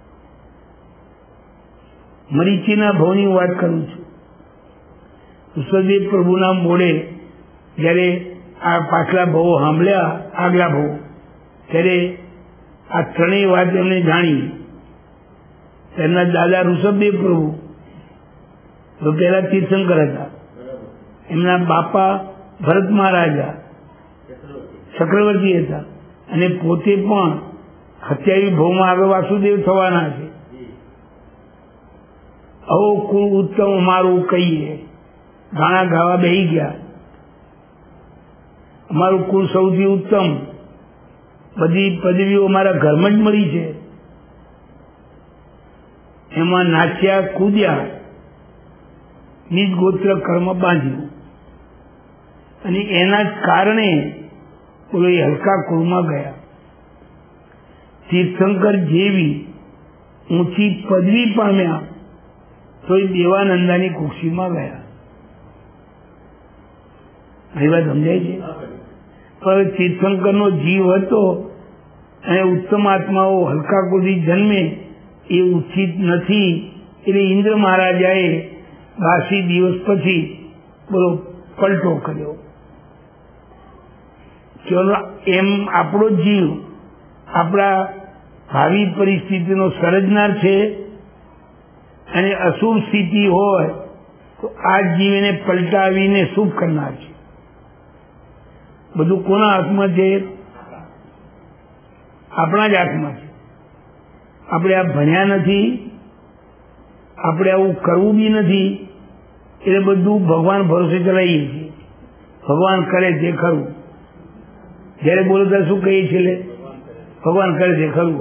મરીચીના ભવની વાત કરું છું. ઋષભદેવ પ્રભુના મોડે જ્યારે આ પાછલા ભવો સાંભળ્યા, આગલા ભવો, ત્યારે આ ત્રણેય વાત એમને જાણી. તેમના દાદા ઋષભદેવ પ્રભુ તો પહેલા તીર્થંકર હતા, એમના બાપા ભરત મહારાજા ચક્રવર્તી હતા, અને પોતે પણ 27 ભાવમાં આગળ વાસુદેવ થવાના છે. અહો કુળ ઉત્તમ અમારું કહીએ, ગાણા ગાવા બેહી ગયા. અમારું કુળ સૌથી ઉત્તમ, બધી પદવીઓ અમારા ઘરમાં જ મળી છે. એમાં નાચ્યા કૂદ્યા, નિજ ગોત્ર કર્મ બાંધ્યું અને એના જ કારણે બોલો એ હલકા કુળમાં ગયા. તીર્થંકર જેવી ઊંચી પદવી પામ્યા તો એ દેવાનંદાની કુક્ષીમાં ગયા. એ વાત સમજાય છે? પણ તીર્થંકરનો જીવ હતો અને ઉત્તમ આત્માઓ હલકા કુળથી જન્મે એ ઉચિત નથી. એટલે ઇન્દ્ર મહારાજાએ 82 દિવસ પછી બોલો પલટો કર્યો. ચલો એમ આપણો જીવ આપણા ભાવિ પરિસ્થિતિનો સર્જનાર છે અને અશુભ સ્થિતિ હોય તો આ જીવને પલટાવીને શુભ કરનાર છે. બધું કોના હાથમાં છે? આપણા જ હાથમાં છે. આપણે આ ભણ્યા નથી, આપણે આવું કરવું બી નથી, એટલે બધું ભગવાન ભરોસે ચલાવીએ છીએ. ભગવાન કરે તે ખરું. જયારે બોલો ત્યારે શું કહીએ છીએ? ભગવાન કરે તે ખરું.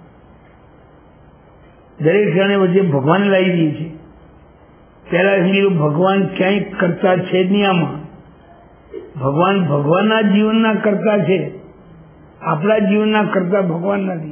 દરેક ક્ષણે વચ્ચે ભગવાન લાવી દઈએ છીએ. પહેલા સમજી ભગવાન ક્યાંય કરતા છે જ નહીં. આમાં ભગવાન ભગવાનના જીવનના કરતા છે, આપણા જીવનના કરતા ભગવાન નથી.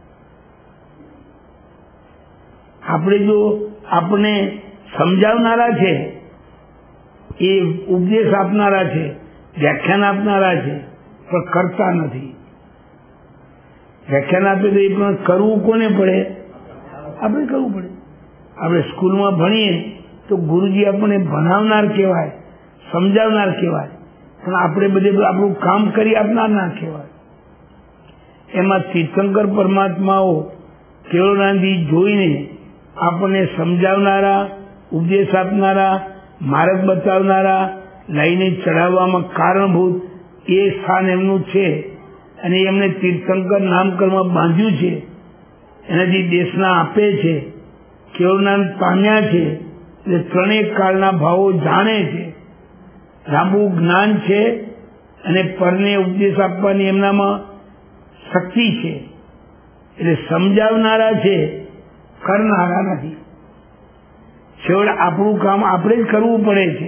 આપણે જો આપણે સમજાવનારા છે, એ ઉપદેશ આપનારા છે, વ્યાખ્યાન આપનારા છે, પણ કરતા નથી. વ્યાખ્યાન આપે તો એ પણ કરવું કોને પડે? આપણે કરવું પડે. આપણે સ્કૂલમાં ભણીએ તો ગુરુજી આપણને ભણાવનાર કહેવાય, સમજાવનાર કહેવાય, પણ આપણે બધે આપણું કામ કરી આપનાર ના કહેવાય. એમાં તીર્થંકર પરમાત્માઓ કેળવનાથી જોઈને આપણને સમજાવનારા, ઉપદેશ આપનારા, માર્ગ બતાવનારા, લઈને ચડાવવામાં કારણભૂત એ સ્થાન એમનું છે. અને એમને તીર્થંકર નામકર્મ બાંધ્યું છે. એનાથી દેશના આપે છે, કેળવનાર પામ્યા છે. એટલે ત્રણેય કાળના ભાવો જાણે છે, લાંબુ જ્ઞાન છે અને પરને ઉપદેશ આપવાની એમનામાં શક્તિ છે. એટલે સમજાવનારા છે, કરનારા નથી. છેવટે આપણું કામ આપણે જ કરવું પડે છે.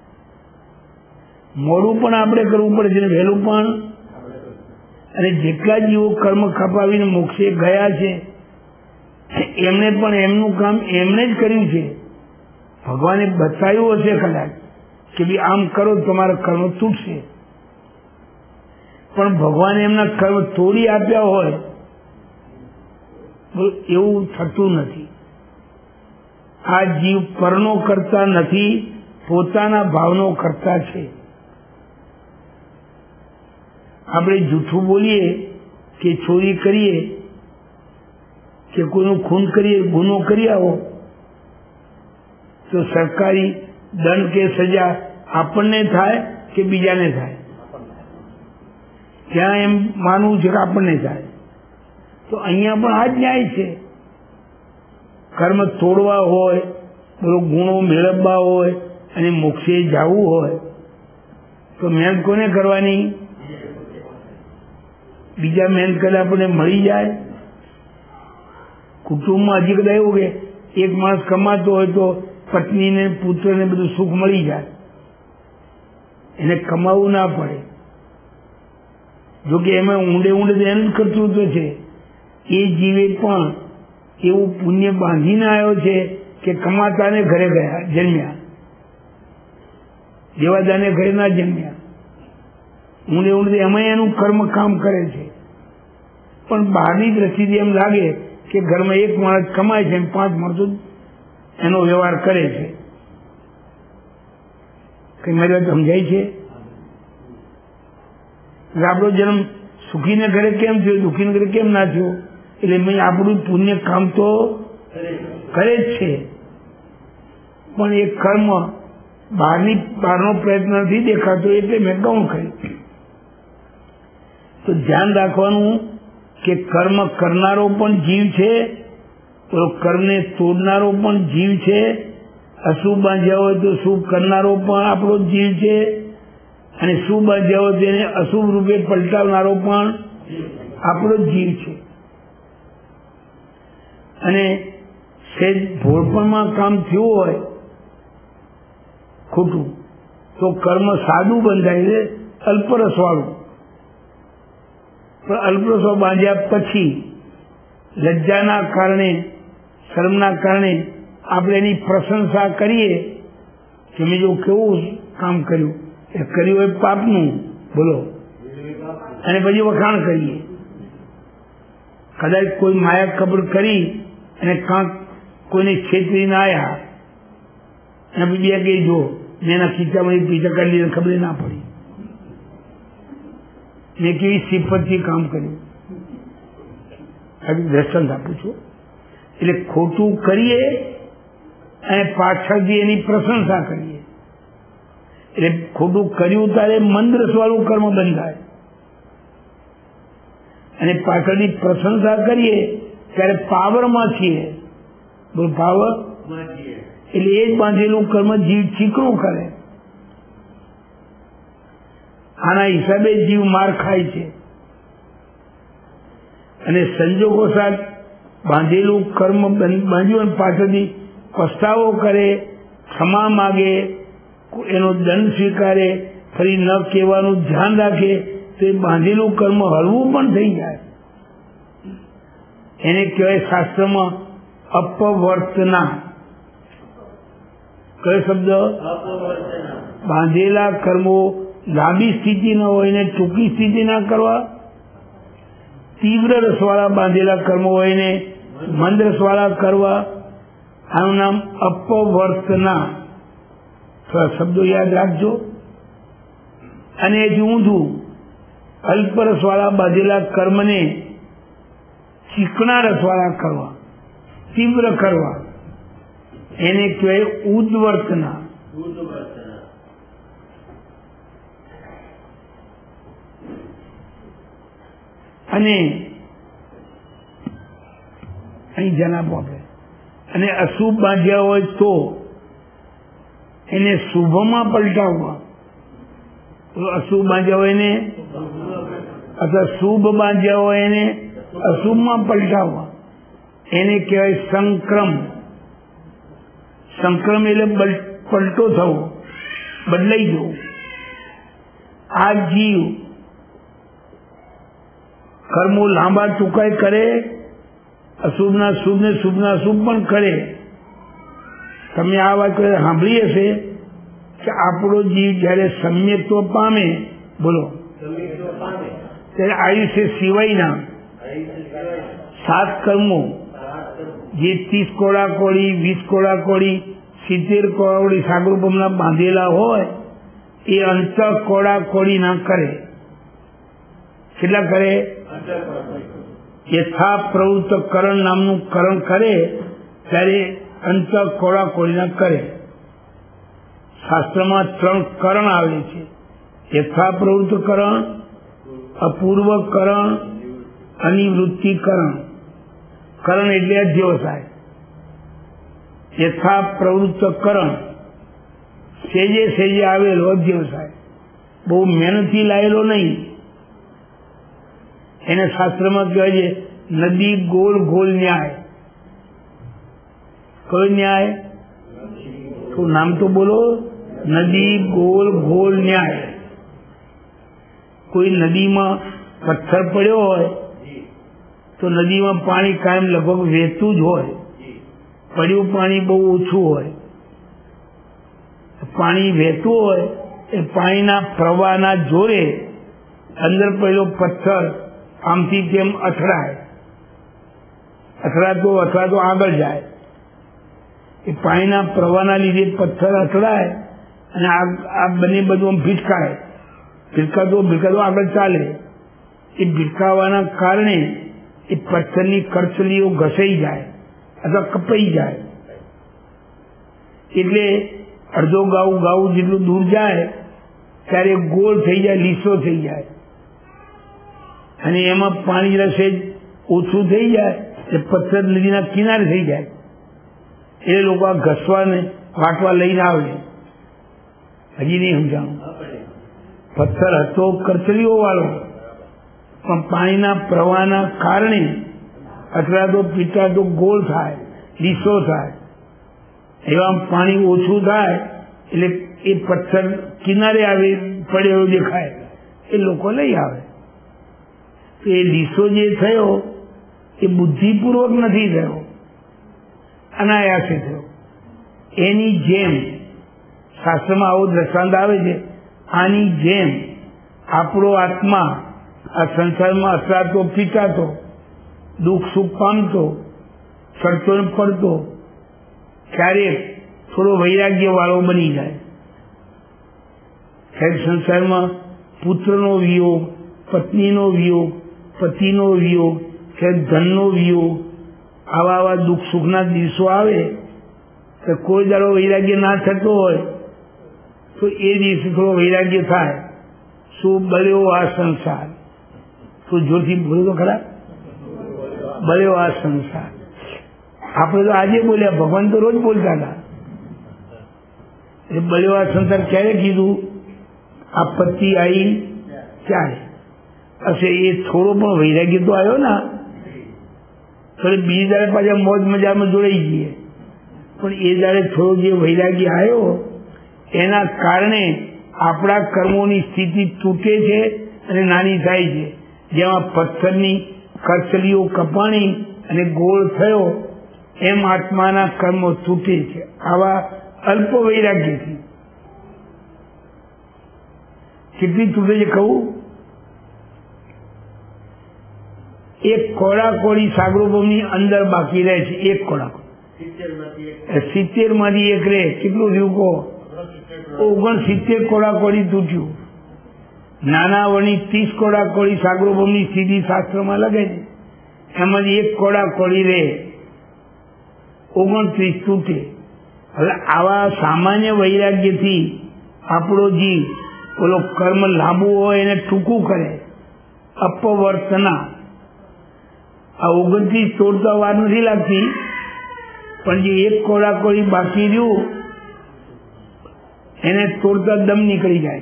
મોડું પણ આપણે કરવું પડે છે, વહેલું પણ. અને જેટલા જીવો કર્મ ખપાવીને મોક્ષે ગયા છે એમને પણ એમનું કામ એમને જ કર્યું છે. ભગવાને બતાવ્યું હશે કદાચ કે ભાઈ આમ કરો તમારા કર્મ તૂટશે, પણ ભગવાને એમના કર્મ તોડી આપ્યા હોય એવું થતું નથી. આ જીવ પરનો કરતા નથી, પોતાના ભાવનો કરતા છે. આપણે જૂઠું બોલીએ કે ચોરી કરીએ કે કોઈનું ખૂન કરીએ, ગુનો કરી આવો તો સરકારી દંડ કે સજા આપણને થાય કે બીજાને થાય? ત્યાં એમ માનવું છે કે આપણને થાય. તો અહીંયા પણ આ જ ન્યાય છે. કર્મ તોડવા હોય, ગુણો મેળવવા હોય અને મોક્ષે જવું હોય તો મહેનત કોને કરવાની? બીજા મહેનત કરે આપણને મળી જાય. કુટુંબમાં હજી કદાચ એવું કે એક માણસ કમાતો હોય તો પત્નીને પુત્રને બધું સુખ મળી જાય, એને કમાવું ના પડે. જોકે એમાં ઊંડે ઊંડે એનું જ કર્તૃત્વ છે. એ જીવે પણ એવું પુણ્ય બાંધીને આવ્યો છે કે કમાતાને ઘરે ગયા જન્મ્યા, દેવાદાને ઘરે ના જન્મ્યા. ઊંડે ઊંડે એમાં એનું કર્મ કામ કરે છે. પણ બહારની દ્રષ્ટિથી એમ લાગે કે ઘરમાં એક માણસ કમાય છે અને 5 માણસો એનો વ્યવહાર કરે છે. કઈ મારી વાત સમજાય છે? આપણો જન્મ સુખીને ઘરે કેમ થયો, દુઃખીને ઘરે કેમ ના થયો? એટલે મેં આપણું પુણ્ય કામ તો કરે જ છે, પણ એ કર્મ બહારનો પ્રયત્ન નથી દેખાતો એટલે મેં ગૌણ કર્યું. તો ધ્યાન રાખવાનું કે કર્મ કરનારો પણ જીવ છે, તો કર્મને તોડનારો પણ જીવ છે, અશુભ બાંધ્યા હોય તો શુભ કરનારો પણ આપણો જીવ છે, અને શુભ બાંધ્યા હોય તેને અશુભ રૂપે પલટાવનારો પણ આપણો જીવ છે. અને સેજ ભોળપણમાં કામ થયું હોય ખોટું તો કર્મ સાદું બંધાય છે, અલ્પરસ વાળું. પણ અલ્પરસ બાંધ્યા પછી લજ્જાના કારણે, શરમના કારણે આપણે એની પ્રશંસા કરીએ કે મેં જો કેવું કામ કર્યું, એ કર્યું હોય પાપનું, બોલો, અને પછી વખાણ કરીએ. કદાચ કોઈ માયા કબૂલ કરી અને કાંક કોઈને છેતરી ના આવ્યા અને બીજા કે જો મેં એના ખીચામાં પીછા કરી લીધા, ખબર ના પડી, મેં કેવી સિફતથી કામ કર્યું. દ્રષ્ટાંત આપું છું. એટલે ખોટું કરીએ અને પાછળથી એની પ્રશંસા કરીએ, એટલે ખોટું કર્યું ત્યારે મંદ્રસ વાળું કર્મ બંધાય, અને પાછળની પ્રશંસા કરીએ ત્યારે પાવરમાં છીએ. બોલ, પાવર એટલે એ જ બાંધેલું કર્મ જીવ ચીકણું કરે. આના હિસાબે જીવ માર ખાય છે. અને સંજોગો સાથ બાંધેલું કર્મ બાંધ્યું પાછળથી પસ્તાવો કરે, ક્ષમા માગે, એનો દંડ સ્વીકારે, ફરી ન કહેવાનું ધ્યાન રાખે તો એ બાંધેલું કર્મ હળવું પણ થઈ જાય. એને કહેવાય શાસ્ત્રમાં અપવર્તના. કયો શબ્દ? બાંધેલા કર્મો લાંબી સ્થિતિ ન હોય ને ટૂંકી સ્થિતિ ના કરવા, તીવ્ર રસવાળા બાંધેલા કર્મો હોય ને મંદ રસવાળા કરવા. આનું નામ અપવર્તના. શબ્દો યાદ રાખજો. અને હજી ઊંધું, અલ્પ રસવાળા બાંધેલા કર્મને ચીકણા રસવાળા કરવા, તીવ્ર કરવા, એને કહેવાય ઉદ્વર્તના. અને અહીં જનાબ આપે. અને અશુભ બાંધ્યા હોય તો એને શુભમાં પલટાવવા. અશુભ બાંધ્યા હોય એને, અથવા શુભ બાંધ્યા હોય એને અશુભમાં પલટાવવા, એને કહેવાય સંક્રમ. સંક્રમ એટલે પલટો થવો, બદલાઈ જવું. આ જીવ કર્મો લાંબા ટૂંકાઈ કરે, અશુભના શુભ ને શુભના અશુભ પણ કરે. તમે આ વાત સાંભળી હશે કે આપણો જીવ જયારે સમ્યક્ત્વ પામે, બોલો, ત્યારે આયુષ્ય સિવાયના 7 કર્મો, જે 30 કોડા કોડી, 20 કોડા કોડી, 70 કોડી સાગરૂપમના બાંધેલા હોય, એ અંત કોડા કોડી ના કરે. કેટલા કરે? યથા પ્રવૃત્ત કરણ નામનું કરણ કરે ત્યારે અંત કોડા કોડી ના કરે. શાસ્ત્રમાં 3 કરણ આવે છે: યથા પ્રવૃત્ત કરણ, અપૂર્વ કરણ, અનિવૃત્તિ કરણ. કરણ એટલે અધ્યવસાય. યથા પ્રવૃત્ત કરણ સેજે સેજે આવેલો અધ્યવસાય, બહુ મહેનતથી લાયેલો નહીં. એને શાસ્ત્રમાં કહેવાય છે નદી ગોળ ગોળ ન્યાય. કયો ન્યાય? તો નામ તો બોલો. નદી ગોળ ગોળ ન્યાય. કોઈ નદીમાં પથ્થર પડ્યો હોય તો નદીમાં પાણી કાયમ લગભગ વહેતું જ હોય. પડ્યું પાણી બહુ ઓછું હોય. પાણી વહેતું હોય એ પાણીના પ્રવાહના જોરે અંદર પડેલો પથ્થર આમથી તેમ અથડાય, અથડાતો આગળ જાય. એ પાણીના પ્રવાહના લીધે પથ્થર અથડાય અને આ બંને બધું ભીટકાય. ભીટકાતો આગળ ચાલે. એ ભીટકાવાના કારણે એ પથ્થરની કરચલીઓ ઘસાઈ જાય અથવા કપાઈ જાય. એટલે અડધો ગાઉ જેટલું દૂર જાય ત્યારે ગોળ થઈ જાય, લીસો થઈ જાય, અને એમાં પાણી જરા સેજ ઓછું થઈ જાય એટલે પથ્થર નદીના કિનારે થઈ જાય એટલે લોકો આ ઘસવાને વાટવા લઈને આવે. હજી નહીં સમજાણું. પથ્થર હતો કરચલીઓ વાળો, પણ પાણીના પ્રવાહના કારણે અથડાતો પીટાતો ગોળ થાય, લીસો થાય. એવા પાણી ઓછું થાય એટલે એ પથ્થર કિનારે આવે પડેલો દેખાય એ લોકો લઈ આવે. તો એ લીસો જે થયો એ બુદ્ધિપૂર્વક નથી થયો, અનાયાસે થયો. એની જેમ શાસ્ત્રમાં આવો દ્રષ્ટાંત આવે છે. આની જેમ આપણો આત્મા આ સંસારમાં અથડાતો પીટાતો દુઃખ સુખ પામતો ચડતો ને પડતો ક્યારેક થોડો વૈરાગ્ય વાળો બની જાય. સાહેબ સંસારમાં પુત્રનો વિયોગ, પત્નીનો વિયોગ, પતિનો વિયોગ, કે ધનનો વિયોગ, આવા દુઃખ સુખના દિવસો આવે તો કોઈ દાડો વૈરાગ્ય ના થતો હોય તો એ દિવસે થોડો વૈરાગ્ય થાય. શું બળ્યો આ સંસાર, તો જોરથી બોલો તો ખરા, બળ્યો આ સંસાર. આપણે તો આજે બોલ્યા, ભગવાન તો રોજ બોલતા હતા. એ બળ્યો આ સંસાર ક્યારે કીધું? આપત્તિ આવી ત્યારે હશે. એ થોડો પણ વૈરાગ્ય તો આવ્યો ને, થોડી બીજી દાડે પાછા મોજ મજામાં જોડાઈ જઈએ, પણ એ દાડે થોડો જે વૈરાગ્ય આવ્યો એના કારણે આપણા કર્મોની સ્થિતિ તૂટે છે અને નાની થાય છે. જેમાં પથ્થરની કરચલીઓ કપાણી અને ગોળ થયો એમ આત્માના કર્મો તૂટે છે આવા અલ્પ વૈરાગ્યથી. કેટલી તૂટે છે કહું? એક કોળાકોળી સાગરોપમની અંદર બાકી રહે છે. એક કોળાકોળી 70 માંથી એક રહે. કેટલું થયું કહો? 69 કોળાકોળી તૂટ્યું. નાના વણી 30 કોળાકોળી સાગરોપમની સ્થિતિ શાસ્ત્રમાં લગે છે. એમાંથી એક કોળાકોળી રહે, 29 તૂટે. હવે આવા સામાન્ય વૈરાગ્યથી આપણો જીવ ઓલો કર્મ લાંબુ હોય એને ટૂંકું કરે. અપવર્તના આ 29 તોડતા વાર નથી લાગતી, પણ જે એક કોળાકોળી બાકી રહ્યું એને તોડતા દમ નીકળી જાય.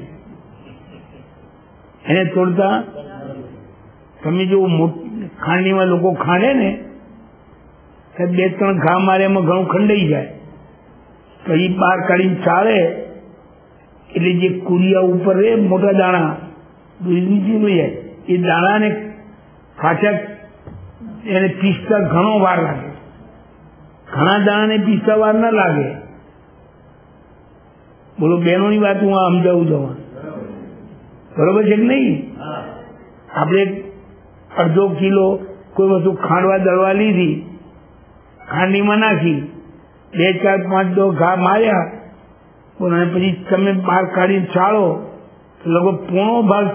એને તોડતા તમે જો ખાંડીમાં લોકો ખાંડે ને 2-3 ઘા મારે એમાં ઘણું ખંડાઈ જાય, પછી બહાર કાઢીને ચાળે એટલે જે કુરિયા ઉપર રહે મોટા દાણા નીચે જાય, એ દાણાને પાછા એને પીસતા ઘણો વાર લાગે. ઘણા દાણાને પીસતા વાર ના લાગે. બોલો બહેનોની વાત હું આ સમજાવું છું. બરોબર છે કે નહીં? આપણે 1/2 કિલો કોઈ વસ્તુ ખાંડવા દળવા લીધી, ખાંડીમાં નાખી 2, 4, 5, 10 ઘા માર્યા, અને પછી તમે બહાર કાઢીને ચાળો તો લગભગ પોણો ભાગ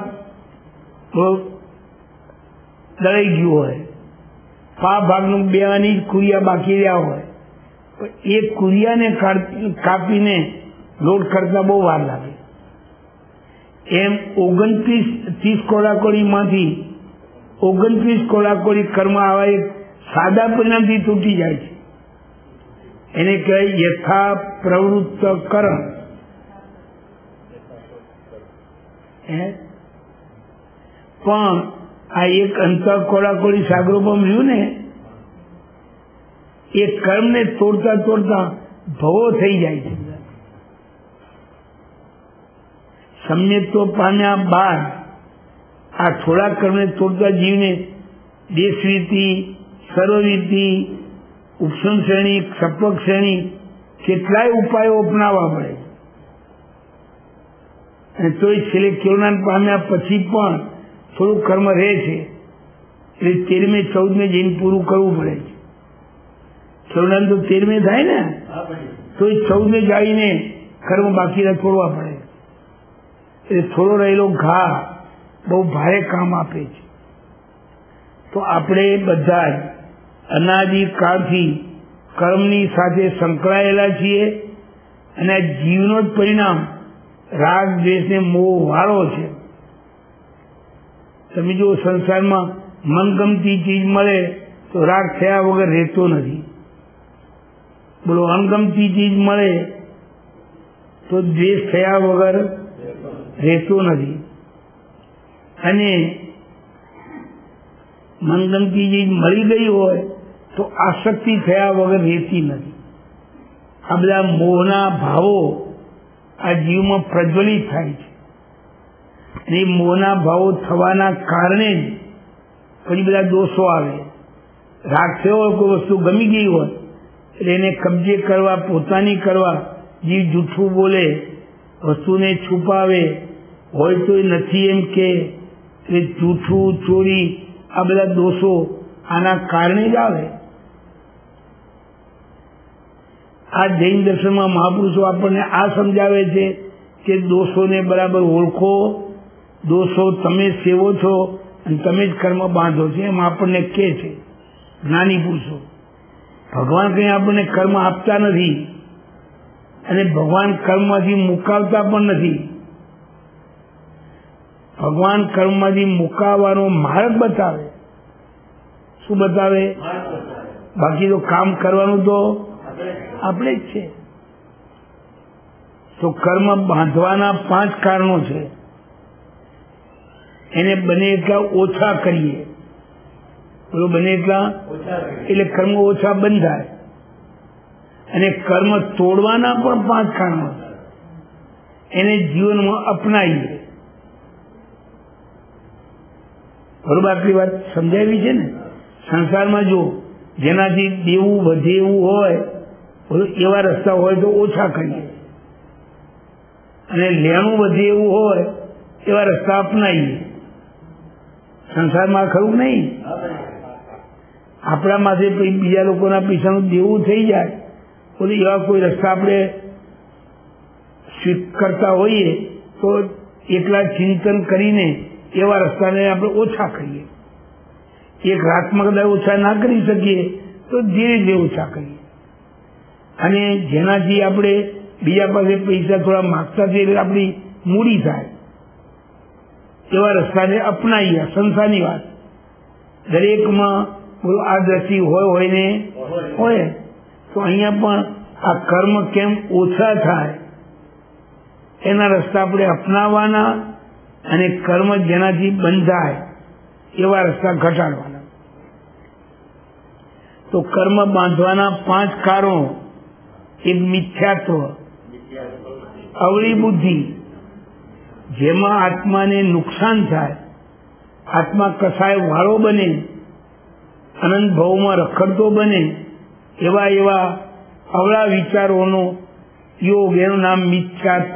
દળાઈ ગયું હોય, 5 ભાગનું 2 આની કુરિયા બાકી રહ્યા હોય, પણ એ કુરિયાને કાપીને લોટ કરતા બહુ વાર લાગે. એમ 29-30 કોળાકોળી માંથી 29 કોળાકોળી કર્મ આવા એક સાદા પરિણામથી તૂટી જાય છે. એને કહેવાય યથા પ્રવૃત્ત કર્મ. પણ આ એક અંતર કોળાકોળી સાગરોપમ રહ્યું ને, એ કર્મને તોડતા તોડતા ભવો થઈ જાય છે. સમ્યક્ત્વ પામ્યા બાદ આ થોડા કર્મને તોડતા જીવને દેશવીતિ, સર્વવીતિ, ઉપસમ શ્રેણી, સપક શ્રેણી કેટલાય ઉપાયો અપનાવવા પડે. અને તોય છેલ્લે કેવળાન પામ્યા પછી પણ થોડું કર્મ રહે છે, એટલે 13મે 14મે જઈને પૂરું કરવું પડે છે. કેવળાન તો 13મે થાય ને, તોય 14મે જઈને કર્મ બાકી છોડવા પડે. એટલે થોડો રહેલો ઘા બહુ ભારે કામ આપે છે. તો આપણે બધા જ અનાદિકાળથી કર્મની સાથે સંકળાયેલા છીએ, અને આ જીવનો જ પરિણામ રાગ દ્વેષ ને મોહ વાળો છે. તમે જો સંસારમાં મનગમતી ચીજ મળે તો રાગ થયા વગર રહેતો નથી. બોલો, અણગમતી ચીજ મળે તો દ્વેષ થયા વગર રહેતો નથી. અને મનગમતી ચીજ મળી ગઈ હોય તો આસક્તિ થયા વગર રહેતી નથી. આ બધા મોહના ભાવો આ જીવમાં પ્રજ્વલિત થાય છે. અને એ મોહના ભાવો થવાના કારણે જ પછી બધા દોષો આવે. રાગ થયો હોય, કોઈ વસ્તુ ગમી ગઈ હોય એટલે એને કબજે કરવા, પોતાની કરવા જીવ જૂઠું બોલે, વસ્તુને છુપાવે, હોય તો નથી એમ કે જૂઠું, ચોરી, આ બધા દોષો આના કારણે જ આવે. આ જૈન દર્શનમાં મહાપુરુષો આપણને આ સમજાવે છે કે દોષોને બરાબર ઓળખો, દોષો તમે સેવો છો અને તમે જ કર્મ બાંધો છો, એમ આપણને કહે છે જ્ઞાની પુરુષો. ભગવાન કંઈ આપણને કર્મ આપતા નથી અને ભગવાન કર્મમાંથી મુકાવતા પણ નથી. ભગવાન કર્મમાંથી મુકાવવાનો માર્ગ બતાવે. શું બતાવે? બાકી તો કામ કરવાનું તો આપણે જ છે. તો કર્મ બાંધવાના 5 કારણો છે. એને બને એટલા ઓછા કરીએ. બોલો, બને એટલા એટલે કર્મ ઓછા બંધાય. અને કર્મ તોડવાના પણ 5 કારણો છે. એને જીવનમાં અપનાવીએ. બરોબર, આટલી વાત સમજાવી છે ને. સંસારમાં જો જેનાથી દેવું વધે એવું હોય, એવા રસ્તા હોય તો ઓછા કરીએ, અને લેણું વધે એવું હોય એવા રસ્તા અપનાવીએ. સંસારમાં ખરું નહીં? આપણા માટે બીજા લોકોના પૈસાનું દેવું થઈ જાય, બોલે એવા કોઈ રસ્તા આપણે સ્વીકારતા હોઈએ તો એકલા ચિંતન કરીને એવા રસ્તાને આપણે ઓછા કરીએ. એક રાતમાં કદાચ ઓછા ના કરી શકીએ તો ધીરે ધીરે ઓછા કરીએ. અને જેનાથી આપણે બીજા પાસે પૈસા થોડા માગતા થઈએ એટલે આપણી મૂડી થાય એવા રસ્તાને અપનાવીએ. સંસારની વાત દરેકમાં આ દ્રષ્ટિ હોય ને હોય તો અહીંયા પણ આ કર્મ કેમ ઓછા થાય એના રસ્તા આપણે અપનાવવાના, અને કર્મ જેનાથી બંધાય એવા રસ્તા ઘટાડવાના. તો કર્મ બાંધવાના 5 કારણો: એક મિથ્યાત્વ, અવળી બુદ્ધિ, જેમાં આત્માને નુકસાન થાય, આત્મા કસાય વાળો બને, અનંત ભાવમાં રખડતો બને, એવા અવળા વિચારોનો યોગ, એનું નામ મિથ્યાત્વ.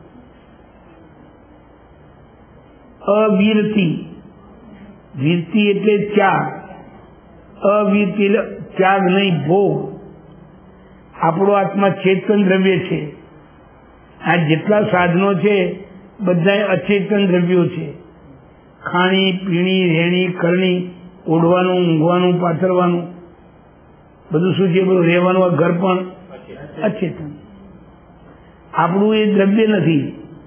અવિરતિ, વિરતિ એટલે ત્યાગ, અવિરતિ એટલે ત્યાગ નહીં, ભોગ. આપણો આત્મા ચેતન દ્રવ્ય છે. આ જેટલા સાધનો છે બધા અચેતન દ્રવ્યો છે. ખાણી, પીણી, રહેણી, કરણી, ઓઢવાનું, ઊંઘવાનું, પાથરવાનું, બધું શું છે? બધું રહેવાનું. આ ઘર પણ અચેતન. આપણું એ દ્રવ્ય નથી,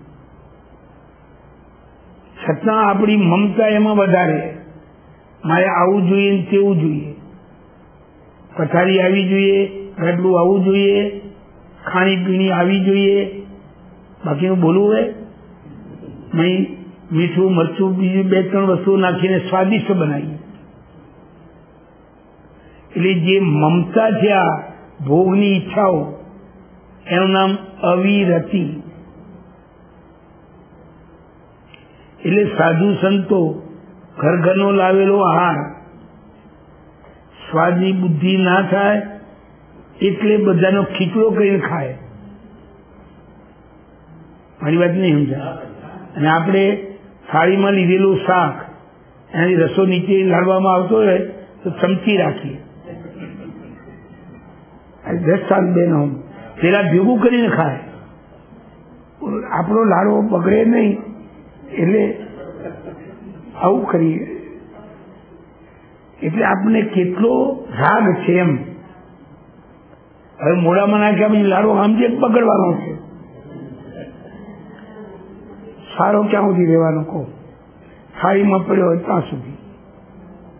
છતાં આપણી મમતા એમાં વધારે. મારે આવું જોઈએ ને તેવું જોઈએ, પથારી આવી જોઈએ, ગાડલું આવવું જોઈએ, ખાણી પીણી આવી જોઈએ, બાકીનું બોલવું હોય નહીં. મીઠું, મરચું, બીજું 2-3 વસ્તુઓ નાખીને સ્વાદિષ્ટ બનાવીએ. એટલે જે મમતા છે, આ ભોગની ઈચ્છાઓ, એનું નામ અવિરતિ. એટલે સાધુ સંતો ઘર ઘરનો લાવેલો આહાર સ્વાદની બુદ્ધિ ના થાય એટલે બધાનો ખીચડો કરીને ખાય. મારી વાત નહીં સમજાય? અને આપણે થાળીમાં લીધેલું શાક એનાથી રસો નીચે લાડવામાં આવતો હોય તો ચમચી રાખીએ. 10 સાલ બેનો પેલા ભેગું કરીને ખાય. આપણો લાડવો બગડે નહીં એટલે આવું કરીએ. એટલે આપણને કેટલો રાગ છે એમ. હવે મોડામાં નાખ્યા પછી લાડવો આમ જે બગડવાનો છે, સારો ક્યાં સુધી રહેવાનો કહો? થાળીમાં પડ્યો હોય ત્યાં સુધી.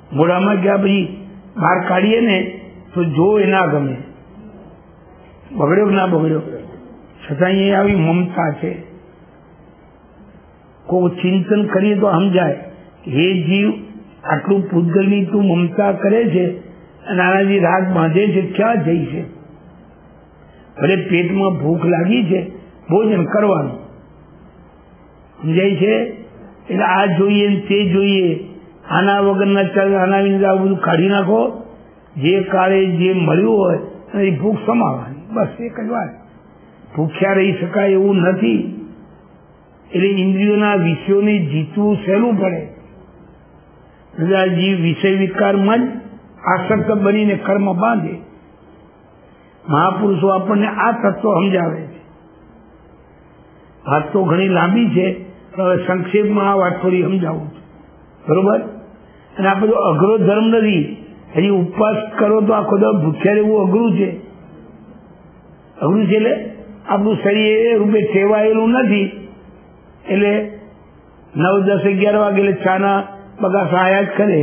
મોઢામાં ગયા પછી બહાર કાઢીએ ને તો જો એ ના ગમે, બગડ્યો ના બગડ્યો, છતાં અહીંયા આવી મમતા છે. કોઈ ચિંતન કરીએ તો સમજાય હે જીવ, આટલું પૂતગલની તું મમતા કરે છે અને આનાથી રાગ બાંધે છે, ક્યાં જઈ છે? ભલે પેટમાં ભૂખ લાગી છે, ભોજન કરવાનું, સમજાય છે? એટલે આ જોઈએ ને તે જોઈએ, આના વગરના ચાલ, આના વિના આ બધું કાઢી નાખો. જે કાળે જે મળ્યું હોય એની ભૂખ સમાવવાની, બસ એક જ વાત. ભૂખ્યા રહી શકાય એવું નથી. એટલે ઇન્દ્રિયોના વિષયોને જીતવું સહેલું પડે. જીવ વિષય વિકારમાં જ આસક્ત બનીને કર્મ બાંધે. મહાપુરુષો આપણને આ તત્વ સમજાવે છે. વાત તો ઘણી લાંબી છે, હવે સંક્ષેપમાં આ વાત થોડી સમજાવું છું, બરોબર? અને આ બધો અઘરો ધર્મ નથી. હજી ઉપવાસ કરો તો આખો દો ભૂખ્યા રહેવું અઘરું છે. અઘરું છે એટલે આપણું શરીર એ રૂપે ટેવાયેલું નથી. એટલે 9, 10, 11 વાગે એટલે ચાના બગાસા આયા જ કરે.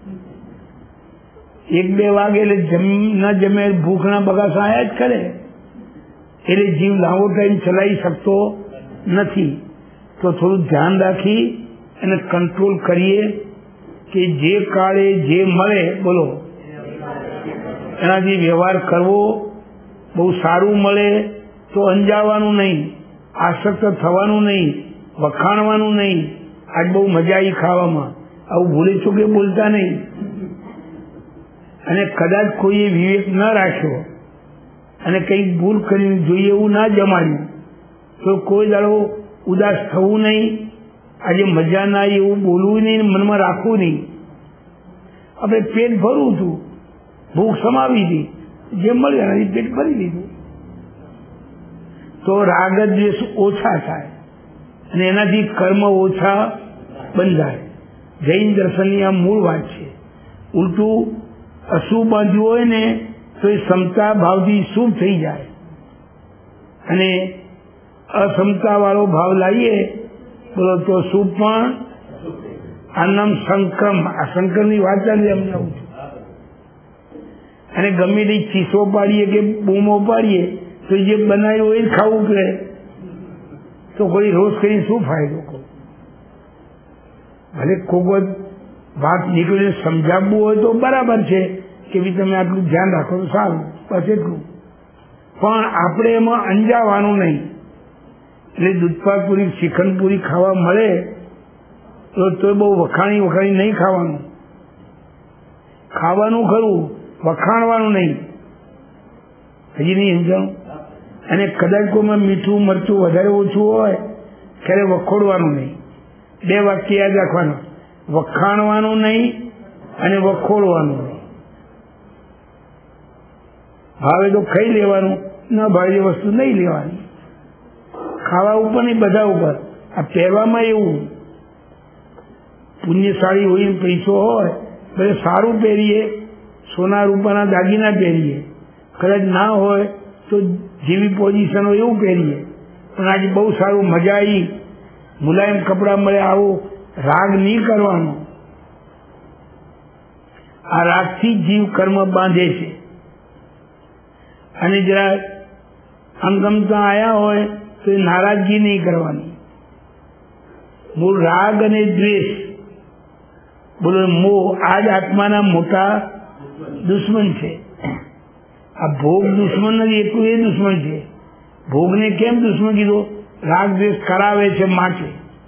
1, 2 વાગે એટલે ન જમે ભૂખના બગાસા આયા જ કરે. એટલે જીવ લાંબો ટાઈમ ચલાવી શકતો નથી. તો થોડું ધ્યાન રાખી અને કંટ્રોલ કરીએ કે જે કાળે જે મળે, બોલો, એનાથી વ્યવહાર કરવો. બહુ સારું મળે તો અંજાવાનું નહીં, આસક્ત થવાનું નહીં, વખાણવાનું નહીં. આજ બહુ મજા આવી ખાવામાં, આવું ભૂલે ચૂકે બોલતા નહીં. અને કદાચ કોઈએ વિવેક ન રાખ્યો અને કંઈક ભૂલ કરીને જોઈએ એવું ના જમાડ્યું તો કોઈ દાડો ઉદાસ થવું નહીં. આજે મજા ના આવી એવું બોલવું નહીં, મનમાં રાખવું નહીં. આપણે પેટ ભરવું હતું, ભૂખ સમાવી હતી, જે મળ્યું એનાથી પેટ ભરી લીધું. તો રાગ દ્વેષ ઓછા થાય અને એનાથી કર્મ ઓછા બંધાય. જૈન દર્શનની આ મૂળ વાત છે. ઉલટું અશુભ બાંધ્યું હોય ને તો એ સમતા ભાવથી શુભ થઈ જાય, અને અસમતા વાળો ભાવ લાવીએ બોલો તો શુભ પણ. આ નામ સંક્રમ. આ સંક્રમની વાત ચાલી સમજાવું છું. અને ગમે તે ચીસો પાડીએ કે બૂમો પાડીએ તો જે બનાવ્યું હોય જ ખાવું પડે. તો કોઈ રોજ કરીને શું ફાયદો? ભલે કોઈ વાત નીકળીને સમજાવવું હોય તો બરાબર છે કે ભાઈ તમે આટલું ધ્યાન રાખો તો સારું, બસ એટલું. પણ આપણે એમાં અંજાવાનું નહીં. એટલે દૂધપાકપુરી, શ્રીખંડપુરી ખાવા મળે તો બહુ વખાણી નહીં ખાવાનું. ખાવાનું ખરું, વખાણવાનું નહીં. હજી નહીં સમજાવું? અને કદાચ કોઈમાં મીઠું મરચું વધારે ઓછું હોય ત્યારે વખોડવાનું નહીં. 2 વાક્ય યાદ રાખવાનું, વખાણવાનું નહીં અને વખોડવાનું નહીં. ભાવે તો ખાઈ લેવાનું, ન ભાવે વસ્તુ નહીં લેવાની. ખાવા ઉપર નહીં, બધા ઉપર. આ પહેરવામાં એવું, પુણ્યશાળી હોય, પૈસો હોય, બધે સારું પહેરીએ, સોના રૂપાના દાગીના પહેરીએ. કદાચ ના હોય તો જેવી પોઝિશન હોય એવું પહેરીએ. પણ આજે બહુ સારું, મજા આવી, મુલાયમ કપડા મળે, આવો રાગ નહીં કરવાનો. આ રાગથી જીવ કર્મ બાંધે છે. અને જરા અણગમતા આયા હોય તો એ નારાજગી નહીં કરવાની. મૂળ રાગ અને દ્વેષ, બોલો મોહ, આ જ આત્માના મોટા દુશ્મન છે. આ ભોગ દુશ્મન નથી, એટલું એ દુશ્મન છે. ભોગને કેમ દુશ્મન કીધો? રાગ દ્વેષ કરાવે છે માટે.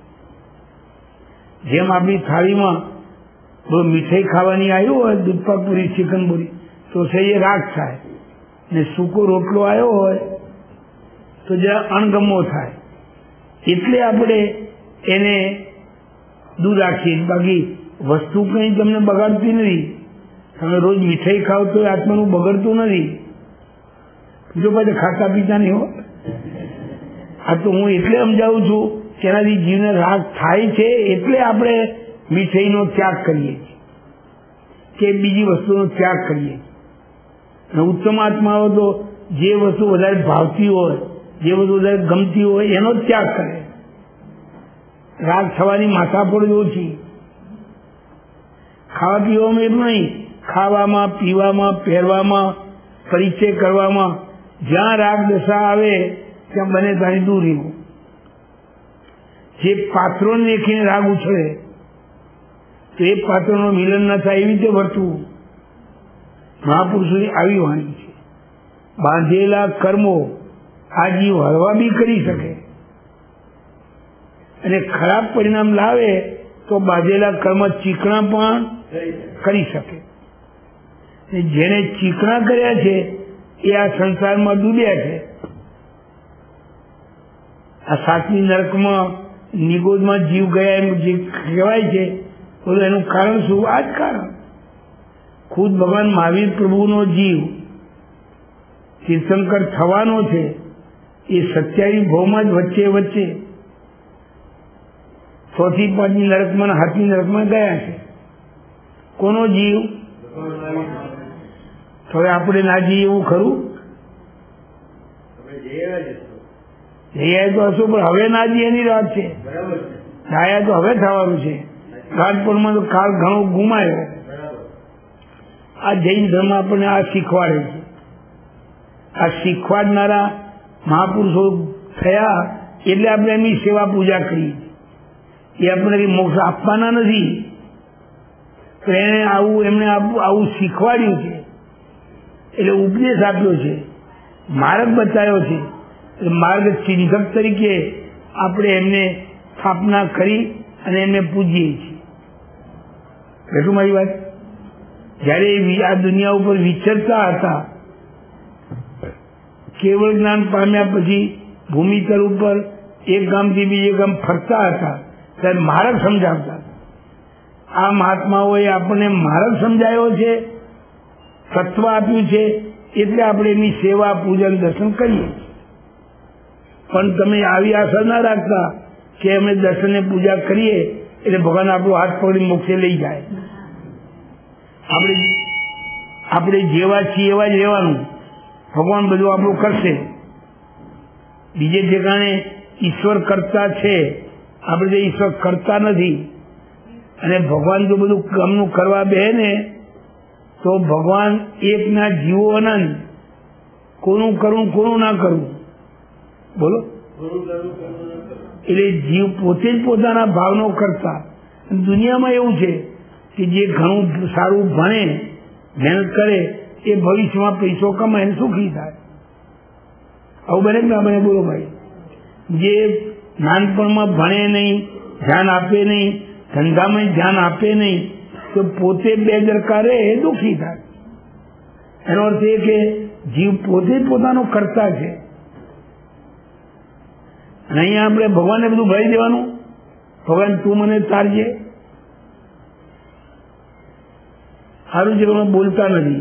જેમ આપણી થાળીમાં મીઠાઈ ખાવાની આવ્યું હોય, દૂધપાકપુરી, શ્રીખંડપુરી, તો છે એ રાગ થાય. ને સૂકો રોટલો આવ્યો હોય તો જરા અણગમો થાય. એટલે આપણે એને દૂર રાખીએ. બાકી વસ્તુ કંઈ તમને બગાડતી નથી. તમે રોજ મીઠાઈ ખાવ તો આત્માનું બગડતું નથી. જો પાછા ખાતા પીતા નહીં હો. આ તો હું એટલે સમજાવું છું કે એનાથી જીવને રાગ થાય છે. એટલે આપણે મીઠાઈનો ત્યાગ કરીએ છીએ કે બીજી વસ્તુનો ત્યાગ કરીએ છીએ. અને ઉત્તમ આત્માઓ તો જે વસ્તુ વધારે ભાવતી હોય, જે વસ્તુ વધારે ગમતી હોય એનો જ ત્યાગ કરે. રાગ થવાની માથાપોડ ઓછી. ખાવા પીવામાં એટલું નહીં, ખાવામાં, પીવામાં, પહેરવામાં, પરિચય કરવામાં, જ્યાં રાગ દશા આવે ત્યાં બને ત્યાંથી દૂર રહેવું. જે પાત્રોને દેખીને રાગ ઉછળે તો એ પાત્રોનું મિલન ન થાય એવી રીતે વર્તવું. મહાપુરુષોની આવી વાણી છે. બાંધેલા કર્મો આ જીવ હળવા બી કરી શકે અને ખરાબ પરિણામ લાવે તો બાંધેલા કર્મ ચીકણા પણ કરી શકે. જેને ચીકણા કર્યા છે એ આ સંસારમાં ડૂબ્યા છે. આ સાતમી નરકમાં નિગોદમાં જીવ ગયા એમ જે કહેવાય છે એનું કારણ શું? આ જ કારણ. ખુદ ભગવાન મહાવીર પ્રભુનો જીવ તીર્થંકર થવાનો છે એ 27 ભવમાં જ વચ્ચે વચ્ચે 4 થી 5 નરકમાં 7મી નરકમાં ગયા છે. કોનો જીવ? હવે આપણે ના જઈએ એવું ખરું? જઈએ તો હશું પણ હવે ના જઈએ એની વાત છે. જાયા તો હવે થવાનું છે. રાજપુરમાં તો કાળ ઘણો ગુમાયો. આ જૈન ધર્મ આપણને આ શીખવાડે છે. આ શીખવાડનારા મહાપુરુષો થયા એટલે આપણે એમની સેવા પૂજા કરી. એ આપણને કઈ મોક્ષ આપવાના નથી, એમણે આવું શીખવાડ્યું છે એટલે ઉપદેશ આપ્યો છે, માર્ગ બતાવ્યો છે. માર્ગ ચિંતક તરીકે આપણે એમને સ્થાપના કરી અને એમને પૂજીએ છીએ. બેઠું મારી વાત? જયારે આ દુનિયા ઉપર વિચરતા હતા, કેવળ જ્ઞાન પામ્યા પછી ભૂમિતલ ઉપર એક ગામથી બીજે ગામ ફરતા હતા ત્યારે માર્ગ સમજાવતા. આ મહાત્માઓએ આપણને માર્ગ સમજાયો છે, તત્વ આપ્યું છે, એટલે આપણે એમની સેવા પૂજન દર્શન કરીએ. પણ તમે આવી આશા ના રાખતા કે અમે દર્શનને પૂજા કરીએ એટલે ભગવાન આપણો હાથ પકડી મોક્ષે લઈ જાય. આપણે જેવા છીએ એવા જ રહેવાનું. ભગવાન બધું આપણું કરશે. બીજે ઠેકાણે ઈશ્વર કરતા છે, આપણે તો ઈશ્વર કરતા નથી. અને ભગવાન જો બધું કામનું કરવા બે ને તો ભગવાન એકના જીવો અનંત. કોનું કરવું કોનું ના કરવું બોલો? એટલે જીવ પોતે જ પોતાના ભાવનો કરતા. દુનિયામાં એવું છે કે જે ઘણું સારું ભણે, મહેનત કરે, એ ભવિષ્યમાં પૈસો કમાય સુખી થાય. આવું બને કે ના બને? બોલો ભાઈ. જે નાનપણમાં ભણે નહીં, ધ્યાન આપે નહીં, ધંધામાં ધ્યાન આપે નહીં, તો પોતે બેદરકાર રહે, દુઃખી થાય. એનો અર્થ એ કે જીવ પોતે જ પોતાનો કરતા છે. અને અહીંયા આપણે ભગવાનને બધું ભરી દેવાનું. ભગવાન તું મને તારજે. સારું છે તમે બોલતા નથી.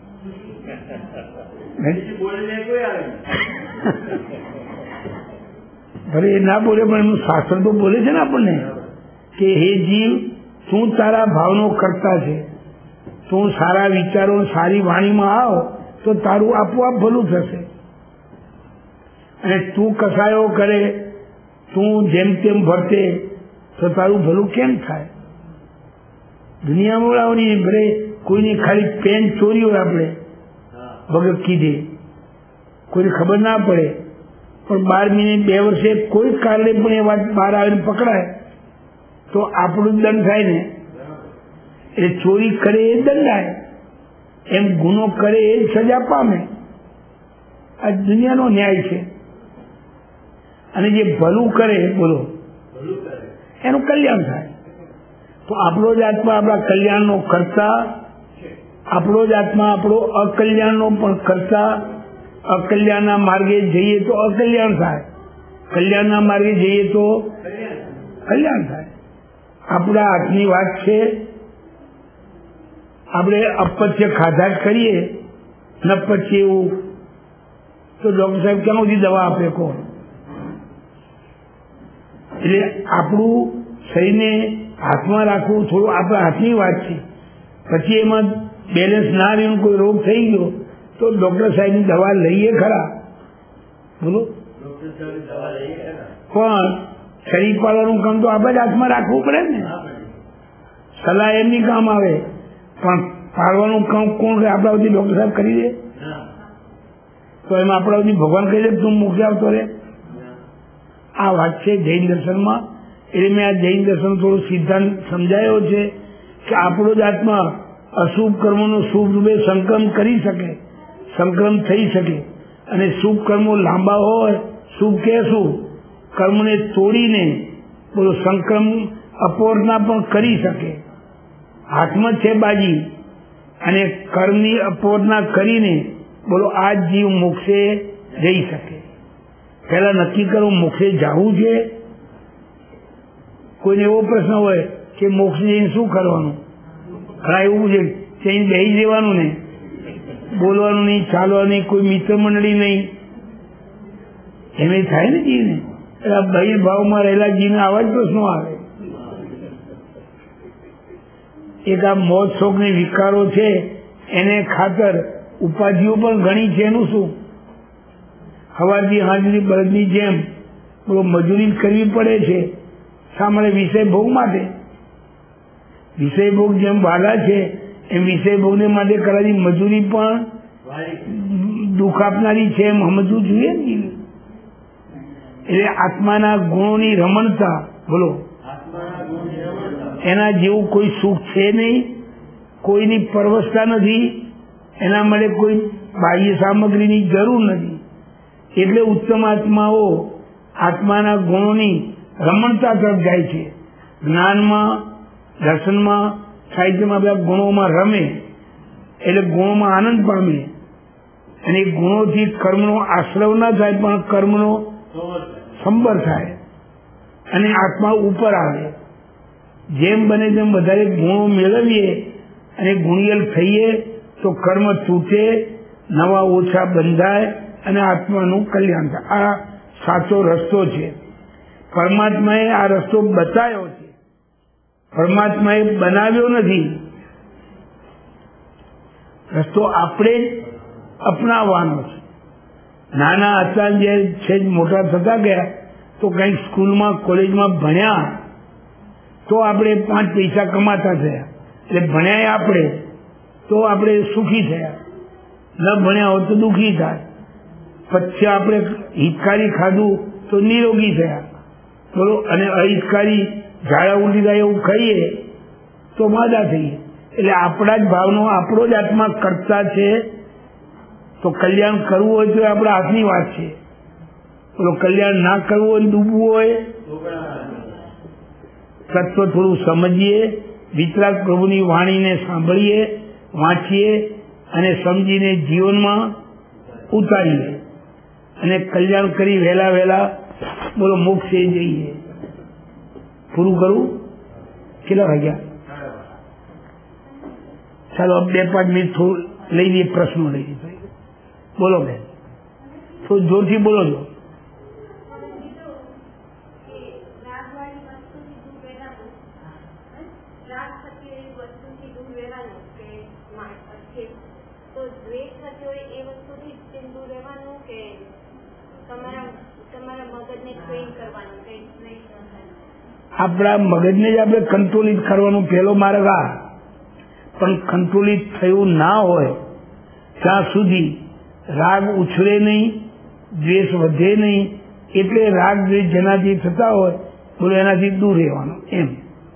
અરે એ ના બોલે પણ એમનું શાસ્ત્ર તો બોલે છે ને આપણને કે હે જીવ તું તારા ભાવનો કરતા છે, તું સારા વિચારો સારી વાણીમાં આવ તો તારું આપોઆપ ભલું થશે. અને તું કસાયો કરે, તું જેમ તેમ ભરતે તો તારું ભલું કેમ થાય? દુનિયામાં બોલાવવાની ભલે કોઈની ખાલી પેન ચોરી હોય આપણે વગર કીધે, કોઈને ખબર ના પડે, પણ 12 મહિને 2 વર્ષે કોઈ કારણે પણ એ વાત બહાર આવીને પકડાય તો આપણું દંડ થાય ને. એટલે ચોરી કરે એ દંડાય, એમ ગુનો કરે એ સજા પામે. આ દુનિયાનો ન્યાય છે. અને જે ભલું કરે બોલો એનું કલ્યાણ થાય. તો આપણો જ આત્મા આપણા કલ્યાણનો કરતા, આપણો જ આત્મા આપણો અકલ્યાણનો પણ કરતા. અકલ્યાણના માર્ગે જઈએ તો અકલ્યાણ થાય, કલ્યાણના માર્ગે જઈએ તો કલ્યાણ થાય. આપણા હાથની વાત છે. આપણે અપચ્ય ખાધા જ કરીએ ન પચે એવું તો ડોક્ટર સાહેબ ક્યાં સુધી દવા આપે કહો? એટલે આપણું શરીરને હાથમાં રાખવું થોડું આપણા હાથની વાત છે. પછી એમાં બેલેન્સ ના રહ્યું, કોઈ રોગ થઈ ગયો તો ડોક્ટર સાહેબની દવા લઈએ ખરા બોલો? પણ શરીર પાડવાનું કામ તો આપણે જ હાથમાં રાખવું પડે ને. સલાહ એમની કામ આવે, પણ પાડવાનું કામ કોણ કરે? આપણા બધી ડોક્ટર સાહેબ કરી દે તો એમાં આપણા બધી ભગવાન કહી દે તું મૂકી આવતો રે. આ વાત છે જૈન દર્શનમાં. એટલે મેં આ જૈન દર્શન થોડો સિદ્ધાંત સમજાયો છે કે આપણો જ આત્મા અશુભ કર્મોનો શુભ રૂપે સંક્રમ કરી શકે, સંક્રમ થઈ શકે, અને શુભ કર્મો લાંબા હોય, શુભ કે શું કર્મને તોડીને બોલો સંક્રમ અપોરના પણ કરી શકે. હાથમાં છે બાજી, અને કર્મની અપોરના કરીને બોલો આ જીવ મોક્ષે જઈ શકે. પહેલા નક્કી કરો મોક્ષે જવું છે. કોઈને એવો પ્રશ્ન હોય કે મોક્ષ જઈને શું કરવાનું? ઘણા એવું છે ત્યાં બેસી જવાનું ને, બોલવાનું નહીં, ચાલવાનું નહીં, કોઈ મિત્ર મંડળી નહીં, એમ થાય ને જીવને. એટલે બહિર ભાવમાં રહેલા જીવને આવા જ પ્રશ્નો આવે. એક આ મોજ શોખ ને વિકારો છે એને ખાતર ઉપાધિઓ પણ ઘણી છે. એનું શું? સવારથી હાજરી બળદની જેમ બોલો મજૂરી કરવી પડે છે. શા માટે? વિષય ભોગ માટે. વિષય ભોગ જેમ વાલા છે એમ વિષય ભોગને માટે કરાતી મજૂરી પણ દુઃખ આપનારી છે, એમ સમજવું જોઈએ ને. એટલે આત્માના ગુણોની રમણતા બોલો એના જેવું કોઈ સુખ છે નહીં, કોઈની પરવસતા નથી, એના માટે કોઈ બાહ્ય સામગ્રીની જરૂર નથી. એટલે ઉત્તમ આત્માઓ આત્માના ગુણોની રમણતા તરફ જાય છે. જ્ઞાનમાં, દર્શનમાં, સાહિત્યમાં બધા ગુણોમાં રમે એટલે ગુણોમાં આનંદ પામે, અને એ ગુણોથી કર્મનો આશ્રવ ના થાય પણ કર્મનો સંબર થાય અને આત્મા ઉપર આવે. જેમ બને તેમ વધારે ગુણો મેળવીએ અને ગુણિયલ થઈએ તો કર્મ તૂટે, નવા ઓછા બંધાય અને આત્માનું કલ્યાણ થાય. આ સાચો રસ્તો છે. પરમાત્માએ આ રસ્તો બતાવ્યો છે, પરમાત્માએ બનાવ્યો નથી. રસ્તો આપણે જ અપનાવવાનો છે. નાના હતા જ્યારે છે મોટા થતા ગયા તો કંઈક સ્કૂલમાં કોલેજમાં ભણ્યા તો આપણે 5 પૈસા કમાતા થયા, એટલે ભણ્યા આપણે તો આપણે સુખી થયા, ન ભણ્યા હોત તો દુઃખી થાય. પછી આપણે હિતકારી ખાધું તો નિરોગી થયા બોલો, અને અહિતકારી ઝાડા ઉલટી થાય એવું ખાઈએ તો માદા થઈએ. એટલે આપણા જ ભાવનો આપણો જ આત્મા કરતા છે. તો કલ્યાણ કરવું હોય તો આપણા હાથની વાત છે. બોલો કલ્યાણ ના કરવું હોય, ડૂબવું હોય તત્વ થોડું સમજીએ, વિતરાગ પ્રભુની વાણીને સાંભળીએ, વાંચીએ અને સમજીને જીવનમાં ઉતારીએ અને કલ્યાણ કરી વહેલા બોલો મોક્ષે જઈએ. પૂરું કરવું? કેટલા વાગ્યા? ચાલો 2-5 મિનિટ લઈ લઈએ, પ્રશ્નો લઈ લઈએ. બોલો બેન, થોડું જોરથી બોલો છો. આપણા મગજને જ આપણે કંટ્રોલિત કરવાનો પહેલો માર્ગ આ. પણ કંટ્રોલિત થયું ના હોય ત્યાં સુધી રાગ ઉછળે નહીં, દ્વેષ વધે નહીં. એટલે રાગ દ્વેષ જેનાથી થતા હોય બોલો એનાથી દૂર રહેવાનું. એમ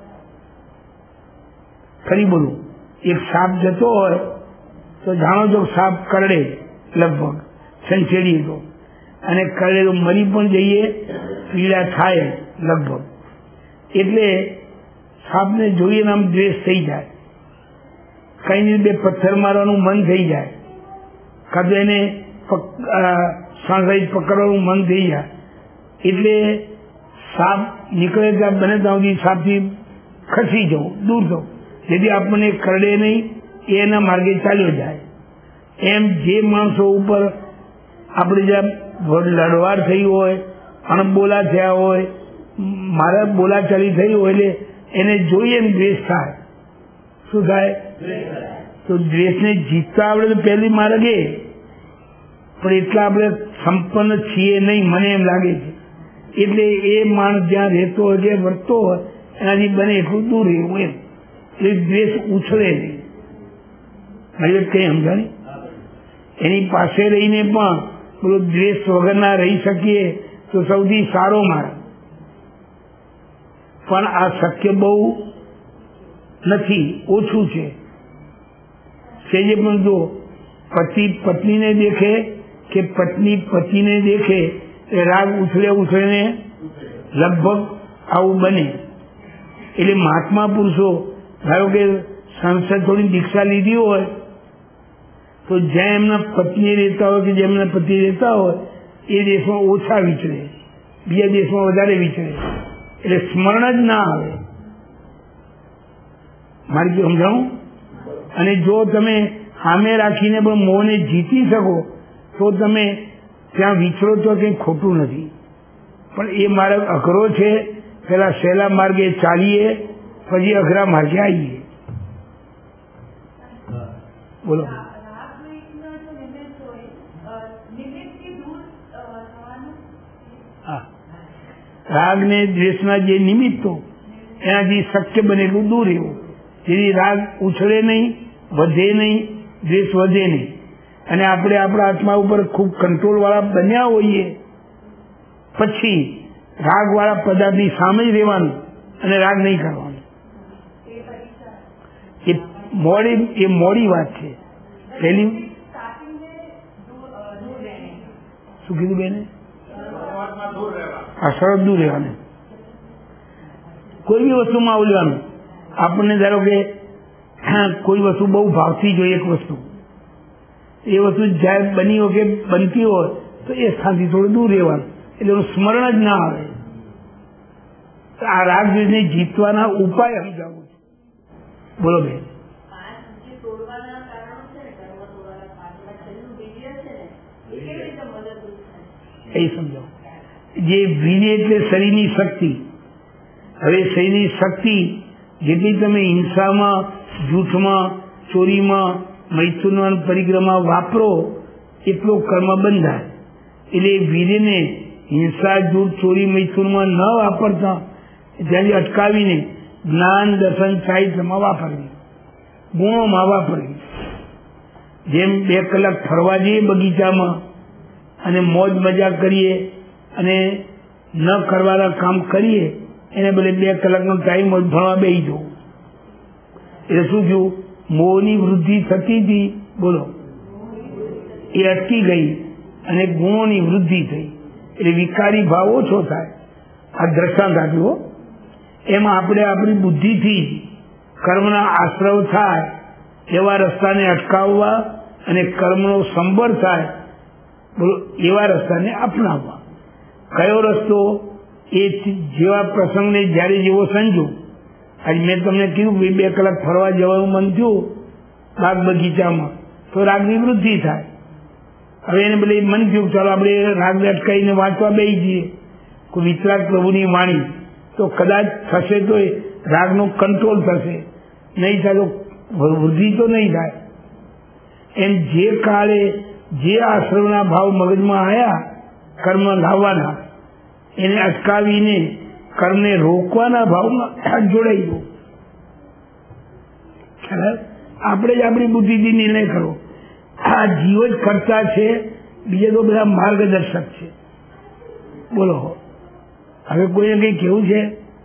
ફરી બોલું, એક સાપ જતો હોય તો જાણો છો સાપ કરડે લગભગ સંચેડીએ તો, અને કરડે તો મરી પણ જઈએ, પીડા થાય લગભગ. એટલે સાપને જોઈએ આમ દ્વેષ થઈ જાય, કઈ ને 2 પથ્થર મારવાનું મન થઈ જાય, કાં તો એને સાંસાઈ પકડવાનું મન થઈ જાય. એટલે સાપ નીકળે ત્યાં બને ત્યાં સુધી સાપથી ખસી જવું, દૂર થવું, જેથી આપણને કરડે નહીં, એના માર્ગે ચાલ્યો જાય. એમ જે માણસો ઉપર આપણે જ્યાં લડવાર થઈ હોય, અણબોલા થયા હોય, મારા બોલાચાલી થઈ હોય, એટલે એને જોઈએ ને દ્વેષ થાય. શું થાય? તો દ્વેષને જીતતા આપણે તો પહેલી માર્ગ એ, પણ એટલા આપણે સંપન્ન છીએ નહીં મને એમ લાગે છે. એટલે એ માણસ જ્યાં રહેતો હોય, જે વર્તતો હોય એનાથી બને એટલું દૂર રહેવું. એમ એ દ્વેષ ઉછળે નહીં. મારી વાત કઈ સમજાણી? એની પાસે રહીને પણ પેલો દ્વેષ વગરના રહી શકીએ તો સૌથી સારો માર્ગ. પણ આ શક્ય બહુ નથી, ઓછું છે. સેજે પણ જો પતિ પત્નીને દેખે કે પત્ની પતિને દેખે એ રાગ ઉછળે લગભગ આવું બને. એટલે મહાત્મા પુરુષો ધારો કે સંસદ થોડી દીક્ષા લીધી હોય તો જ્યાં એમના પત્ની રહેતા હોય કે જેમ એમના પતિ રહેતા હોય એ દેશમાં ઓછા વિચરે, બીજા દેશમાં વધારે વિચરે. એટલે સ્મરણ જ ના આવે. મારી શું સમજાવું? અને જો તમે સામે રાખીને પણ મોહને જીતી શકો તો તમે ત્યાં વિચરો તો કંઈ ખોટું નથી. પણ એ માર્ગ અઘરો છે. પેલા સહેલા માર્ગે ચાલીએ પછી અઘરા માર્ગે આવીએ. બોલો. રાગ ને દ્વેષના જે નિમિત્તો એનાથી શક્ય બને એટલું દૂર રહેવું. જેથી રાગ ઉછળે નહીં, વધે નહીં, દ્વેષ વધે નહીં. અને આપણે આપણા આત્મા ઉપર ખૂબ કંટ્રોલ વાળા બન્યા હોઈએ પછી રાગ વાળા પદાર્થની સામે જ રહેવાનું અને રાગ નહીં કરવાનું. એ મોડી વાત છે. પહેલી શું કીધું બેને? આ સરળ દૂર રહેવાનું. કોઈ બી વસ્તુમાં આવું લેવાનું. આપણને ધારો કે કોઈ વસ્તુ બહુ ભાવતી જોઈએ, એક વસ્તુ એ વસ્તુ જ્યારે બની હોય કે બનતી હોય તો એ સ્થાનથી થોડું દૂર રહેવાનું. એટલે એનું સ્મરણ જ ના આવે. આ રાગ દ્વેષને જીતવાના ઉપાય સમજાવું છું. બોલો બેન. એ સમજાવો. જે વીર્ય એટલે શરીરની શક્તિ. હવે શરીરની શક્તિ જેટલી તમે હિંસામાં, જૂઠમાં, ચોરીમાં, મૈથુનમાં, પરિક્રમા વાપરો એટલો કર્મ બંધાય. એટલે વીર્યને હિંસા, જૂઠ, ચોરી, મૈથુનમાં ન વાપરતા જ્યાંથી અટકાવીને જ્ઞાન, દર્શન, સાહિત્યમાં વાપરવી, ગુણોમાં વાપરવી. જેમ 2 કલાક ફરવા જઈએ બગીચામાં અને મોજ મજા કરીએ અને ન કરવાના કામ કરીએ એને બદલે 2 કલાકનો ટાઈમ ભણવા બેસી જવું. એટલે શું થયું? મોહની વૃદ્ધિ થતી હતી, બોલો, એ અટકી ગઈ અને ગુણોની વૃદ્ધિ થઈ. એટલે વિકારી ભાવ ઓછો થાય. આ દ્રષ્ટાંત આપ્યું. એમાં આપણે આપણી બુદ્ધિથી કર્મના આશ્રવ થાય એવા રસ્તાને અટકાવવા અને કર્મનો સંબર થાય એવા રસ્તાને અપનાવવા. કયો રસ્તો? એ જેવા પ્રસંગને જ્યારે જેવો સંજોગ. આજે મેં તમને કીધું 2 કલાક ફરવા જવાનું મન થયું બાગ બગીચામાં તો રાગની વૃદ્ધિ થાય. હવે એને બદલે મન થયું ચાલો આપણે રાગને અટકાવીને વાંચવા બેસી જઈએ કોઈ વિતરાગ પ્રભુની વાણી, તો કદાચ થશે તો રાગનો કંટ્રોલ થશે, નહીં થાય તો વૃદ્ધિ તો નહીં થાય. એમ જે કાળે જે આશ્રમના ભાવ મગજમાં આવ્યા કર્મ લાવવાના એને અટકાવીને કર્મને રોકવાના ભાવમાં જોડાઈ ગયો. આપણે જ આપણી બુદ્ધિથી નિર્ણય કરો. આ જીવ જ કરતા છે, બીજા તો બધા માર્ગદર્શક છે. બોલો. હવે કોઈને કઈ કેવું છે?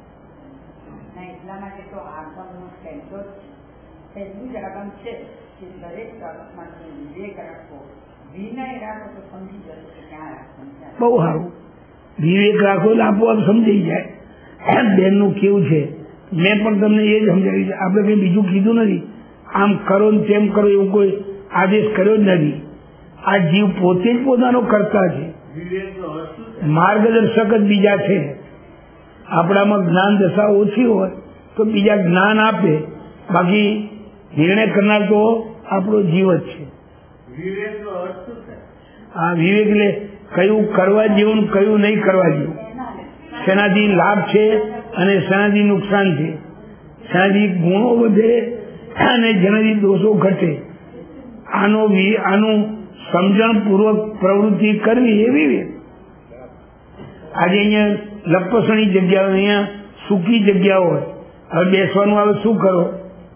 બહુ સારું. વિવેક રાખો એટલે આપોઆપ સમજાઈ જાય. બેનનું કેવું છે મેં પણ તમને એ જ સમજાવ્યું છે. આપણે કંઈ બીજું કીધું નથી. આમ કરો ને તેમ કરો એવું કોઈ આદેશ કર્યો જ નથી. આ જીવ પોતે જ પોતાનો કરતા છે, માર્ગદર્શક જ બીજા છે. આપણામાં જ્ઞાન દશા ઓછી હોય તો બીજા જ્ઞાન આપે, બાકી નિર્ણય કરનાર તો આપણો જીવ જ છે. હા, વિવેક એટલે કયું કરવા જેવું કયું નહીં કરવા જેવું, શેનાથી લાભ છે અને શેનાથી નુકસાન છે, શેનાથી ગુણો વધે અને જેનાથી દોષો ઘટે, આનું સમજણપૂર્વક પ્રવૃત્તિ કરવી એ વિવેક. આજે અહીંયા લપસણી જગ્યાઓ, અહીંયા સૂકી જગ્યાઓ હોય, હવે બેસવાનું આવે શું કરો?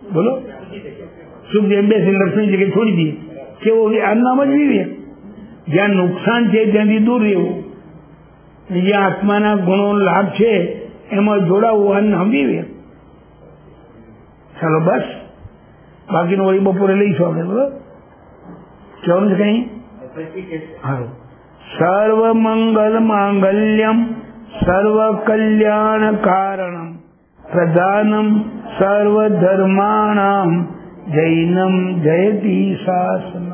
બોલો સુખદેવ બેસી લક્ષ્મી જગ્યાએ છોડી દઈએ કેવો આ નામ જ વિવેક. જ્યાં નુકસાન છે ત્યાંથી દૂર રહેવું, જ્યાં આત્માના ગુણો લાભ છે એમાં જોડાવું, આ નામ વિવેક. ચાલો બસ, બાકીનું વળી બપોરે લઈશું આપણે. બરોબર કહેવાનું છે કઈ? સારું. સર્વ મંગલ માંગલ્યમ સર્વ કલ્યાણ કારણમ પ્રધાનમ સર્વ ધર્માણામ જૈનમ જયતિ શાસનમ.